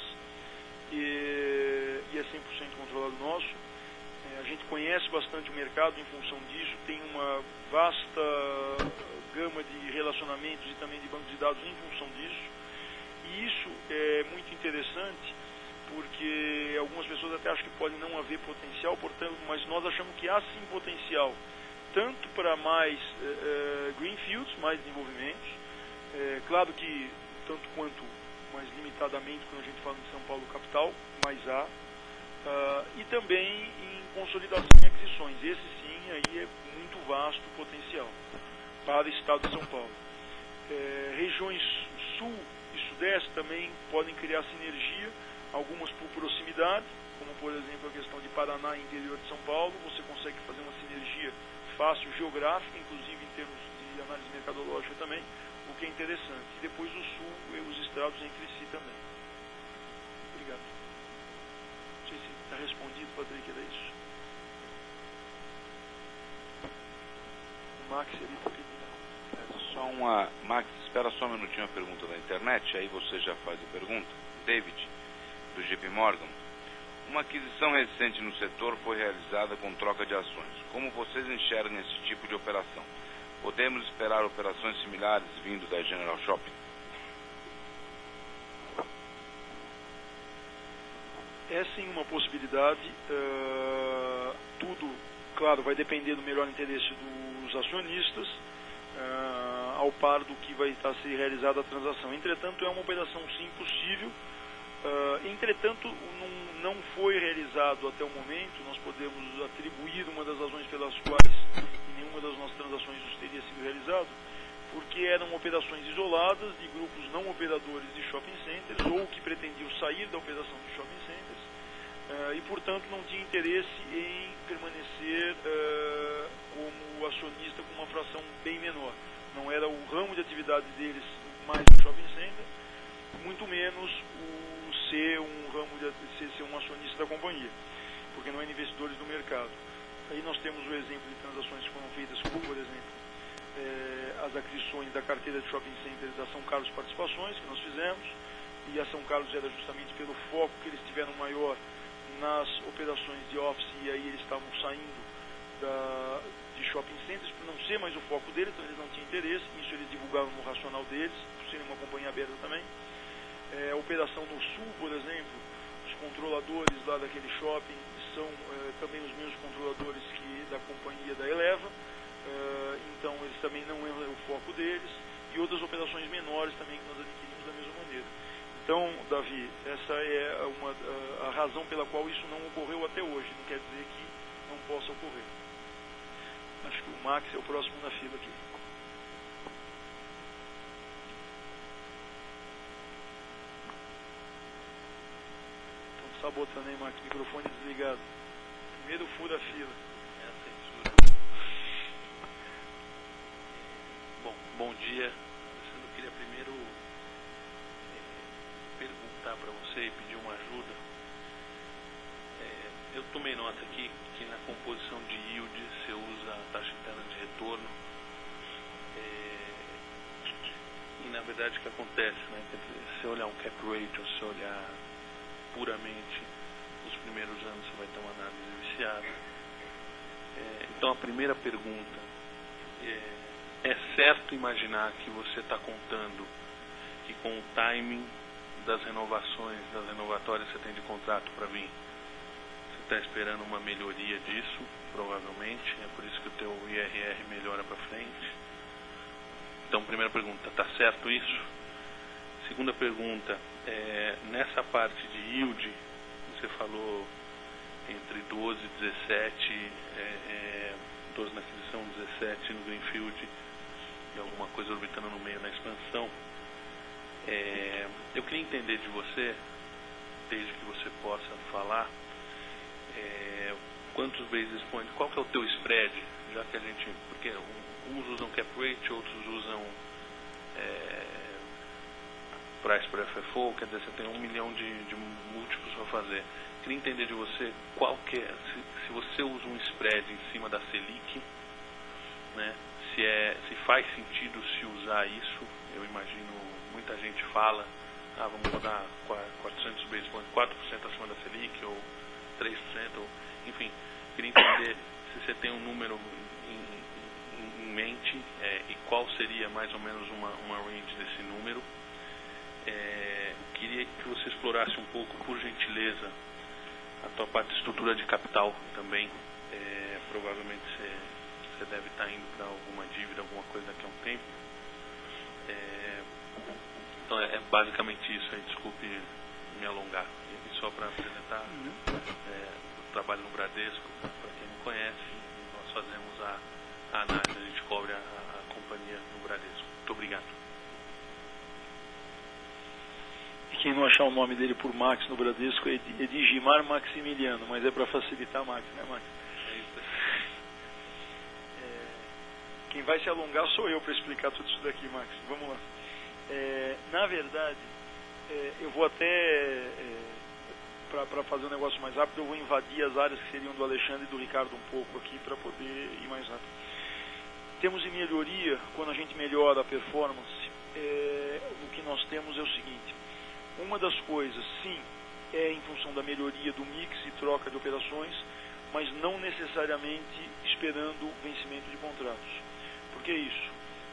e é 100% controlado nosso. A gente conhece bastante o mercado em função disso, tem uma vasta gama de relacionamentos e também de bancos de dados em função disso. E isso é muito interessante porque algumas pessoas até acham que pode não haver potencial, portanto, mas nós achamos que há sim potencial, tanto para mais greenfields, mais desenvolvimentos, claro que tanto quanto mais limitadamente quando a gente fala em São Paulo capital, mas há, e também em consolidação e aquisições. Esse sim aí é muito vasto o potencial para o estado de São Paulo. Regiões sul e sudeste também podem criar sinergia, algumas por proximidade, como por exemplo a questão de Paraná e interior de São Paulo. Você consegue fazer uma sinergia fácil geográfica, inclusive em termos de análise mercadológica também, o que é interessante. E depois o sul e os estados entre si também. Obrigado. Não sei se está respondido, Patrick, era isso. O Max ali está pedindo. Max, espera só um minutinho a pergunta da internet, aí você já faz a pergunta. David, do JP Morgan. Uma aquisição recente no setor foi realizada com troca de ações. Como vocês enxergam esse tipo de operação? Podemos esperar operações similares vindo da General Shopping? É sim uma possibilidade. Tudo, claro, vai depender do melhor interesse dos acionistas, ao par do que vai estar a ser realizada a transação. Entretanto, é uma operação sim possível. Entretanto, não foi realizado até o momento. Nós podemos atribuir uma das razões pelas quais nenhuma das nossas transações isso teria sido realizado, porque eram operações isoladas de grupos não operadores de shopping centers ou que pretendiam sair da operação de shopping centers e, portanto, não tinha interesse em permanecer como acionista com uma fração bem menor. Não era o ramo de atividade deles mais o shopping center, muito menos o ser um ramo de ser um acionista da companhia, porque não é investidores do mercado. Aí nós temos o exemplo de transações que foram feitas, como por exemplo as aquisições da carteira de shopping centers da São Carlos Participações, que nós fizemos, e a São Carlos era justamente pelo foco que eles tiveram maior nas operações de office, e aí eles estavam saindo de shopping centers por não ser mais o foco deles, então eles não tinham interesse. Isso eles divulgaram no racional deles, por serem uma companhia aberta também. A operação no sul, por exemplo, os controladores lá daquele shopping são também os mesmos controladores que da companhia da Eleva, então eles também não é o foco deles, e outras operações menores também que nós adquirimos da mesma maneira. Então, Davi, essa é a razão pela qual isso não ocorreu até hoje. Não quer dizer que não possa ocorrer. Acho que o Max é o próximo na fila aqui. Estão sabotando aí, Max. Microfone desligado. Primeiro furo da fila. É a censura. Bom dia. Eu queria primeiro perguntar para você e pedir uma ajuda. Eu tomei nota aqui que na composição de yield você usa a taxa interna de retorno. E na verdade o que acontece, né? Se você olhar um cap rate ou se você olhar puramente os primeiros anos, você vai ter uma análise viciada. Então a primeira pergunta é certo imaginar que você está contando que com o timing das renovações, das renovatórias você tem de contrato para vir, você está esperando uma melhoria disso, provavelmente, é por isso que o teu IRR melhora para frente. Então, primeira pergunta, está certo isso? Segunda pergunta, nessa parte de yield, você falou entre 12 e 17, 12 na aquisição, 17 no greenfield e alguma coisa orbitando no meio na expansão. Eu queria entender de você, desde que você possa falar, quantos basis points, qual que é o teu spread, já que a gente, porque uns usam cap rate, outros usam price per FFO, quer dizer, você tem 1 milhão de múltiplos para fazer. Queria entender de você qual que é, se você usa um spread em cima da Selic, né, se faz sentido se usar isso. Eu imagino, muita gente fala, vamos rodar 400 basis points, 4% acima da Selic, ou 3%, ou, enfim, queria entender se você tem um número em mente, e qual seria mais ou menos uma range desse número. Queria que você explorasse um pouco, por gentileza, a tua parte de estrutura de capital também. Provavelmente você deve estar indo para alguma dívida, alguma coisa daqui a um tempo. Então é basicamente isso aí, desculpe me alongar. E só para apresentar o trabalho no Bradesco, para quem não conhece, nós fazemos a análise, a gente cobre a companhia no Bradesco. Muito obrigado. E quem não achar o nome dele por Max no Bradesco é Edgimar Maximiliano, mas é para facilitar Max, né, Max? Quem vai se alongar sou eu para explicar tudo isso daqui, Max. Vamos lá. Na verdade, eu vou até, para fazer um negócio mais rápido, eu vou invadir as áreas que seriam do Alexandre e do Ricardo um pouco aqui, para poder ir mais rápido. Temos em melhoria, quando a gente melhora a performance, o que nós temos é o seguinte: uma das coisas, sim, é em função da melhoria do mix e troca de operações, mas não necessariamente esperando vencimento de contratos. Por que isso?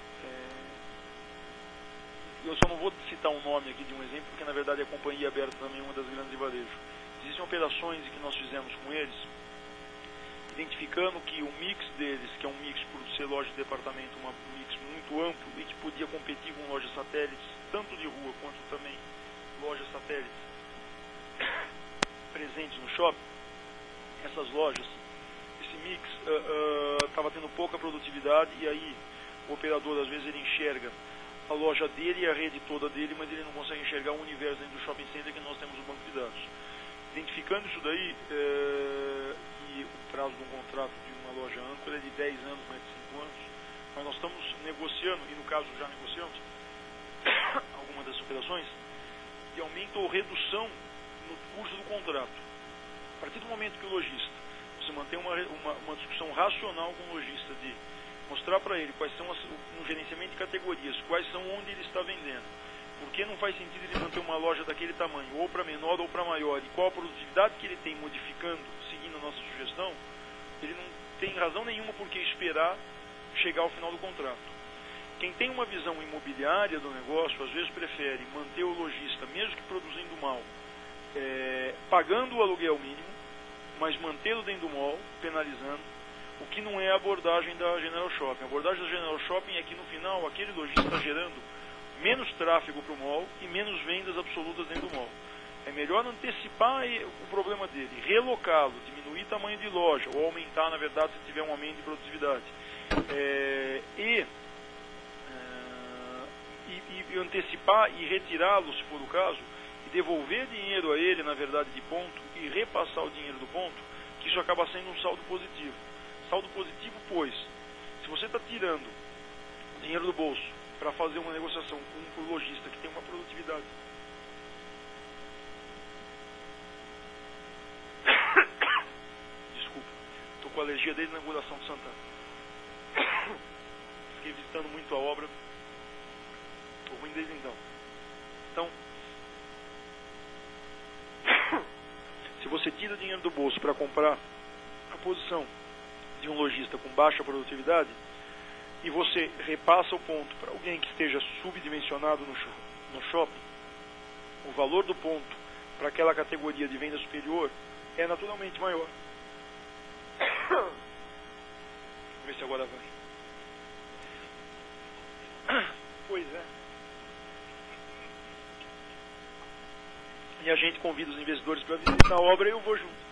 Eu só não vou citar um nome aqui de um exemplo, porque na verdade a companhia aberta também é uma das grandes de varejo. Existem operações que nós fizemos com eles, identificando que o mix deles, que é um mix por ser loja de departamento, um mix muito amplo e que podia competir com lojas satélites, tanto de rua quanto também lojas satélites presentes no shopping. Essas lojas, esse mix estava tendo pouca produtividade, e aí o operador às vezes ele enxerga a loja dele e a rede toda dele, mas ele não consegue enxergar o universo dentro do shopping center que nós temos no banco de dados. Identificando isso daí, e o prazo de um contrato de uma loja âncora é de 10 anos, mais de 5 anos, mas nós estamos negociando, e no caso já negociamos algumas dessas operações, de aumento ou redução no curso do contrato. A partir do momento que o lojista, você mantém uma discussão racional com o lojista de mostrar para ele quais são no gerenciamento de categorias, quais são onde ele está vendendo, porque não faz sentido ele manter uma loja daquele tamanho, ou para menor ou para maior, e qual a produtividade que ele tem modificando, seguindo a nossa sugestão, ele não tem razão nenhuma por que esperar chegar ao final do contrato. Quem tem uma visão imobiliária do negócio, às vezes prefere manter o lojista, mesmo que produzindo mal, pagando o aluguel mínimo, mas mantê-lo dentro do mall, penalizando, o que não é a abordagem da General Shopping. A abordagem da General Shopping é que no final aquele lojista está gerando menos tráfego para o mall e menos vendas absolutas dentro do mall. É melhor antecipar o problema dele, relocá-lo, diminuir o tamanho de loja, ou aumentar, na verdade, se tiver um aumento de produtividade. E antecipar e retirá-lo, se for o caso, e devolver dinheiro a ele, na verdade, de ponto, e repassar o dinheiro do ponto, que isso acaba sendo um saldo positivo. Saldo positivo, pois, se você está tirando dinheiro do bolso para fazer uma negociação com um lojista que tem uma produtividade desculpa, estou com alergia desde a inauguração de Santana. Fiquei visitando muito a obra, estou ruim desde então. Então, se você tira dinheiro do bolso para comprar a posição de um lojista com baixa produtividade e você repassa o ponto para alguém que esteja subdimensionado no shopping, o valor do ponto para aquela categoria de venda superior é naturalmente maior. Vamos ver se agora vai. Pois é. E a gente convida os investidores para visitar a obra e eu vou junto.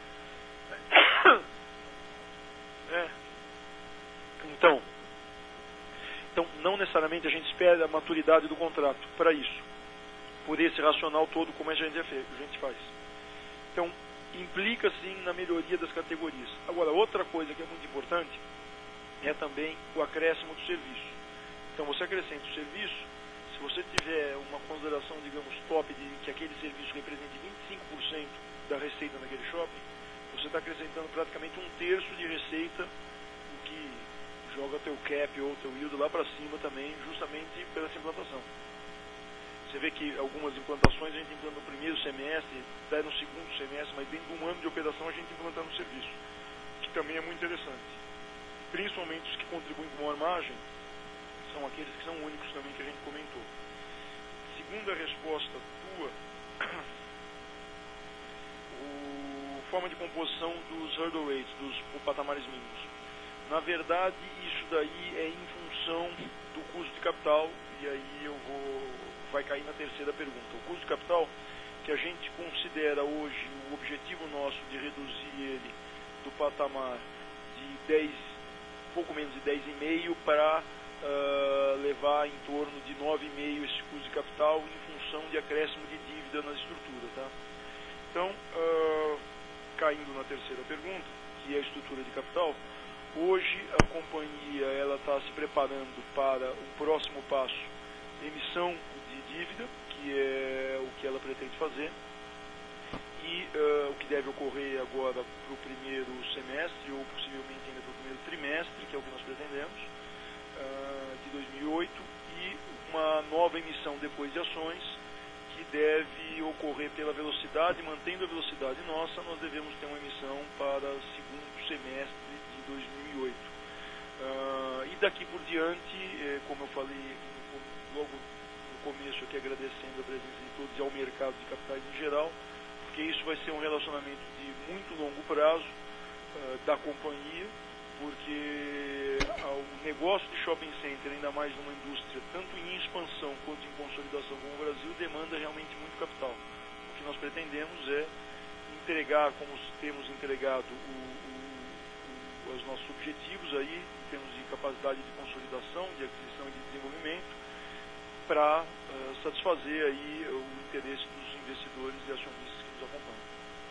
Então, não necessariamente a gente espera a maturidade do contrato para isso. Por esse racional todo, como a gente faz. Então, implica sim na melhoria das categorias. Agora, outra coisa que é muito importante é também o acréscimo do serviço. Então você acrescenta o serviço, se você tiver uma consideração, digamos, top de que aquele serviço represente 25% da receita naquele shopping, você está acrescentando praticamente 1/3 de receita, o que joga teu cap ou teu yield lá para cima também, justamente pela essa implantação. Você vê que algumas implantações a gente implanta no primeiro semestre, até no segundo semestre, mas dentro de um ano de operação a gente implanta no serviço, que também é muito interessante. Principalmente os que contribuem com maior margem, são aqueles que são únicos também que a gente comentou. Segunda resposta tua, forma de composição dos hurdle rates, dos patamares mínimos. Na verdade, isso daí é em função do custo de capital, e aí vai cair na terceira pergunta. O custo de capital, que a gente considera hoje o objetivo nosso de reduzir ele do patamar de pouco menos de 10,5 para levar em torno de 9,5 esse custo de capital em função de acréscimo de dívida na estrutura. Tá? Então, caindo na terceira pergunta, que é a estrutura de capital, hoje a companhia está se preparando para o próximo passo, emissão de dívida, que é o que ela pretende fazer, e o que deve ocorrer agora para o primeiro semestre, ou possivelmente ainda para o primeiro trimestre, que é o que nós pretendemos, de 2008, e uma nova emissão depois de ações, que deve ocorrer pela velocidade, mantendo a velocidade nossa, nós devemos ter uma emissão para o segundo semestre de 2008. E daqui por diante, como eu falei logo no começo aqui, agradecendo a presença de todos e ao mercado de capitais em geral, porque isso vai ser um relacionamento de muito longo prazo da companhia, porque o negócio de shopping center, ainda mais numa indústria tanto em expansão quanto em consolidação como o Brasil, demanda realmente muito capital. O que nós pretendemos é entregar, como temos entregado os nossos objetivos aí, em termos de capacidade de consolidação, de aquisição e de desenvolvimento, para satisfazer aí o interesse dos investidores e acionistas que nos acompanham.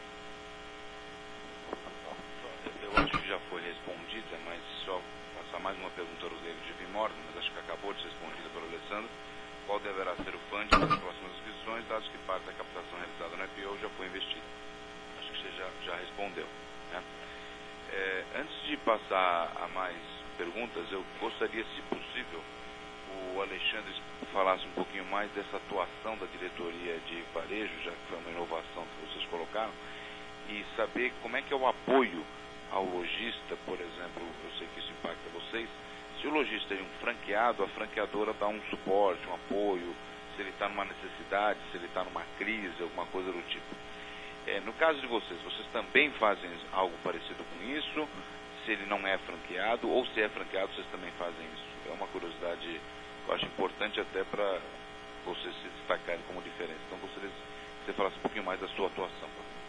Eu acho que já foi respondida, mas só passar mais uma pergunta ao David JP Morgan, mas acho que acabou de ser respondida pelo Alessandro. Qual deverá ser o funding das próximas inscrições, dados que parte da captação realizada no IPO já foi investida? Acho que você já respondeu. Né? Antes de passar a mais perguntas, eu gostaria, se possível, o Alexandre falasse um pouquinho mais dessa atuação da diretoria de varejo, já que foi uma inovação que vocês colocaram, e saber como é que é o apoio ao lojista, por exemplo. Eu sei que isso impacta vocês. Se o lojista é um franqueado, a franqueadora dá um suporte, um apoio, se ele está numa necessidade, se ele está numa crise, alguma coisa do tipo. No caso de vocês também fazem algo parecido com isso? Se ele não é franqueado, ou se é franqueado, vocês também fazem isso? É uma curiosidade que eu acho importante até para vocês se destacarem como diferença. Então, gostaria que você falasse um pouquinho mais da sua atuação.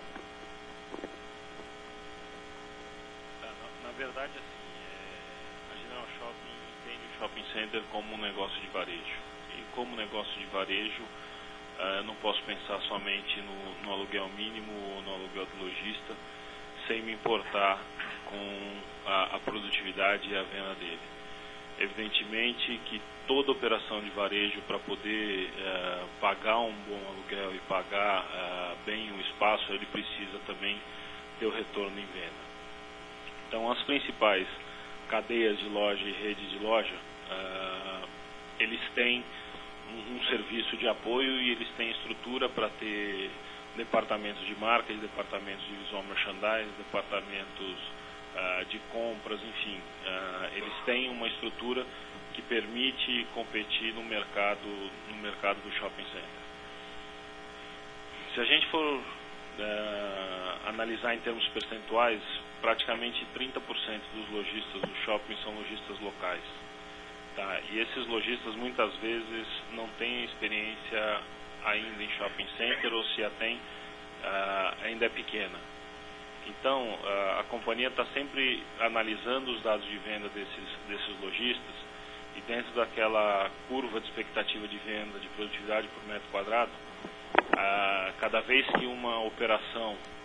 Na verdade, assim, a General Shopping entende o shopping center como um negócio de varejo. E como negócio de varejo, não posso pensar somente no aluguel mínimo ou no aluguel do lojista, sem me importar com a produtividade e a venda dele. Evidentemente que toda operação de varejo, para poder pagar um bom aluguel e pagar bem o espaço, ele precisa também ter o retorno em venda. Então, as principais cadeias de loja e rede de loja, eles têm um serviço de apoio e eles têm estrutura para ter departamentos de marketing, departamentos de visual merchandising, departamentos de compras, enfim. Eles têm uma estrutura que permite competir no mercado do shopping center. Se a gente for analisar em termos percentuais, praticamente 30% dos lojistas do shopping são lojistas locais. Tá? E esses lojistas muitas vezes não têm experiência ainda em shopping center, ou se a tem, ainda é pequena. Então, a companhia está sempre analisando os dados de venda desses lojistas, e dentro daquela curva de expectativa de venda, de produtividade por metro quadrado, cada vez que uma operação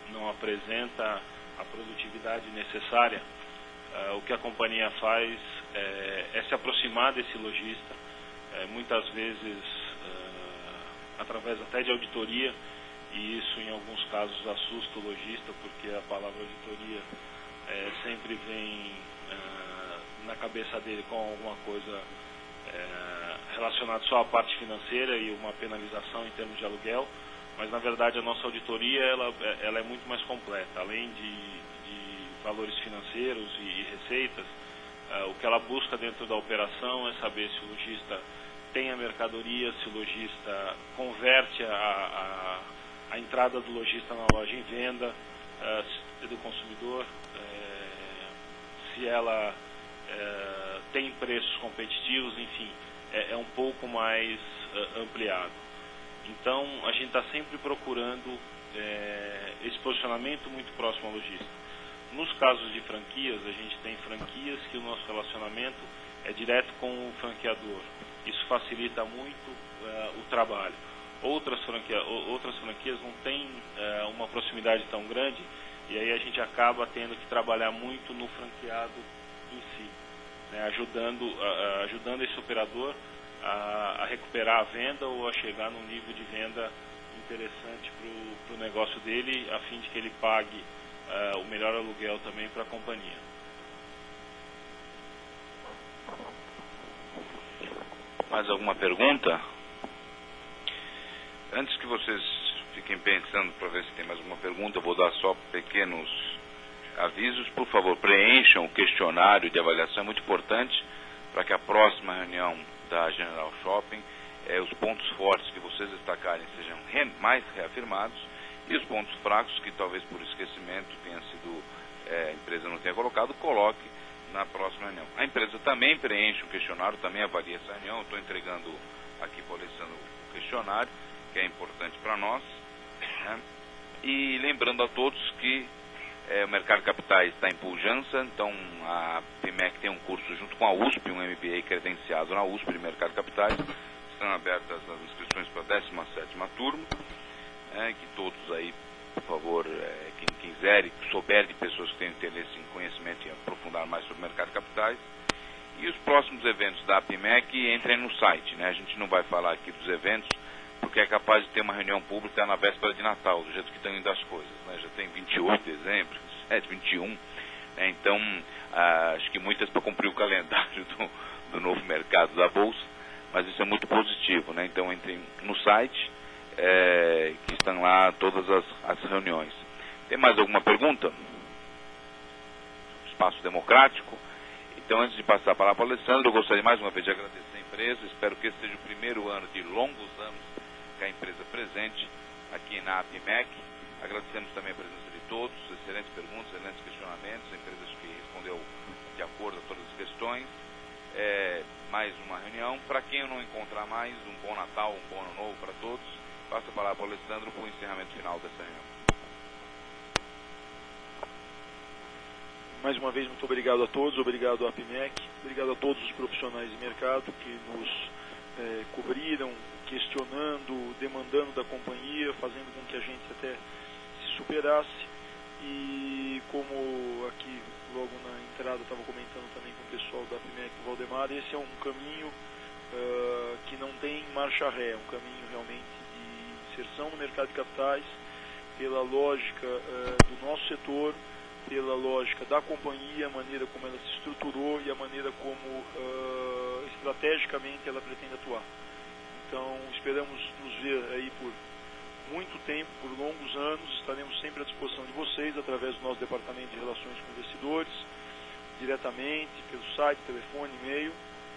não apresenta a produtividade necessária, o que a companhia faz é se aproximar desse lojista, muitas vezes através até de auditoria, e isso em alguns casos assusta o lojista, porque a palavra auditoria sempre vem na cabeça dele com alguma coisa relacionada só à parte financeira e uma penalização em termos de aluguel, mas na verdade a nossa auditoria ela é muito mais completa. Além de valores financeiros e receitas, o que ela busca dentro da operação é saber se o lojista tem a mercadoria, se o lojista converte a entrada do lojista na loja em venda do consumidor, se ela tem preços competitivos, enfim, é um pouco mais ampliado. Então a gente está sempre procurando esse posicionamento muito próximo ao lojista. Nos casos de franquias, a gente tem franquias que o nosso relacionamento é direto com o franqueador. Isso facilita muito o trabalho. Outras franquias não têm uma proximidade tão grande, e aí a gente acaba tendo que trabalhar muito no franqueado em si, né, ajudando esse operador a recuperar a venda ou a chegar num nível de venda interessante para o negócio dele, a fim de que ele pague o melhor aluguel também para a companhia. Mais alguma pergunta? Antes que vocês fiquem pensando para ver se tem mais alguma pergunta, eu vou dar só pequenos avisos. Por favor, preencham o questionário de avaliação, é muito importante para que a próxima reunião da General Shopping, os pontos fortes que vocês destacarem sejam mais reafirmados, e os pontos fracos, que talvez por esquecimento tenha sido, a empresa não tenha colocado, coloque na próxima reunião. A empresa também preenche o questionário, também avalia essa reunião. Eu estou entregando aqui para o Alessandro o questionário, que é importante para nós, né? E lembrando a todos que o Mercado de Capitais está em pujança, então a PMEC tem um curso junto com a USP, um MBA credenciado na USP de Mercado de Capitais. Estão abertas as inscrições para a 17ª turma, que todos aí, por favor, quem quiser e souber de pessoas que têm interesse em conhecimento e aprofundar mais sobre o mercado de capitais. E os próximos eventos da PMEC, entrem no site, né? A gente não vai falar aqui dos eventos, porque é capaz de ter uma reunião pública na véspera de Natal, do jeito que estão indo as coisas, né? Já tem 28 de dezembro, 7, 21, né? Então, acho que muitas para cumprir o calendário do novo mercado da Bolsa, mas isso é muito positivo, né? Então, entrem no site, que estão lá todas as reuniões. Tem mais alguma pergunta? Espaço democrático. Então, antes de passar a palavra para o Alessandro, eu gostaria mais uma vez de agradecer a empresa. Espero que esse seja o primeiro ano de longos anos que a empresa presente aqui na APMEC. Agradecemos também a presença de todos, excelentes perguntas, excelentes questionamentos. A empresa acho que respondeu de acordo a todas as questões. Mais uma reunião. Para quem eu não encontrar mais, um bom Natal, um bom Ano Novo para todos. Passo a palavra para o Alessandro para o encerramento final dessa reunião. Mais uma vez, muito obrigado a todos, obrigado à PMEC, obrigado a todos os profissionais de mercado que nos cobriram, questionando, demandando da companhia, fazendo com que a gente até se superasse. E como aqui logo na entrada estava comentando também com o pessoal da PMEC, o Valdemar, esse é um caminho que não tem marcha ré, é um caminho realmente de inserção no mercado de capitais, pela lógica do nosso setor, pela lógica da companhia, a maneira como ela se estruturou e a maneira como estrategicamente ela pretende atuar. Então, esperamos nos ver aí por muito tempo, por longos anos. Estaremos sempre à disposição de vocês, através do nosso departamento de relações com investidores, diretamente, pelo site, telefone, e-mail.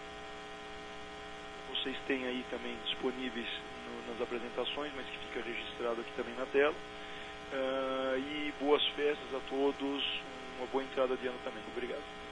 Vocês têm aí também disponíveis nas apresentações, mas que fica registrado aqui também na tela. E boas festas a todos, uma boa entrada de ano também. Obrigado.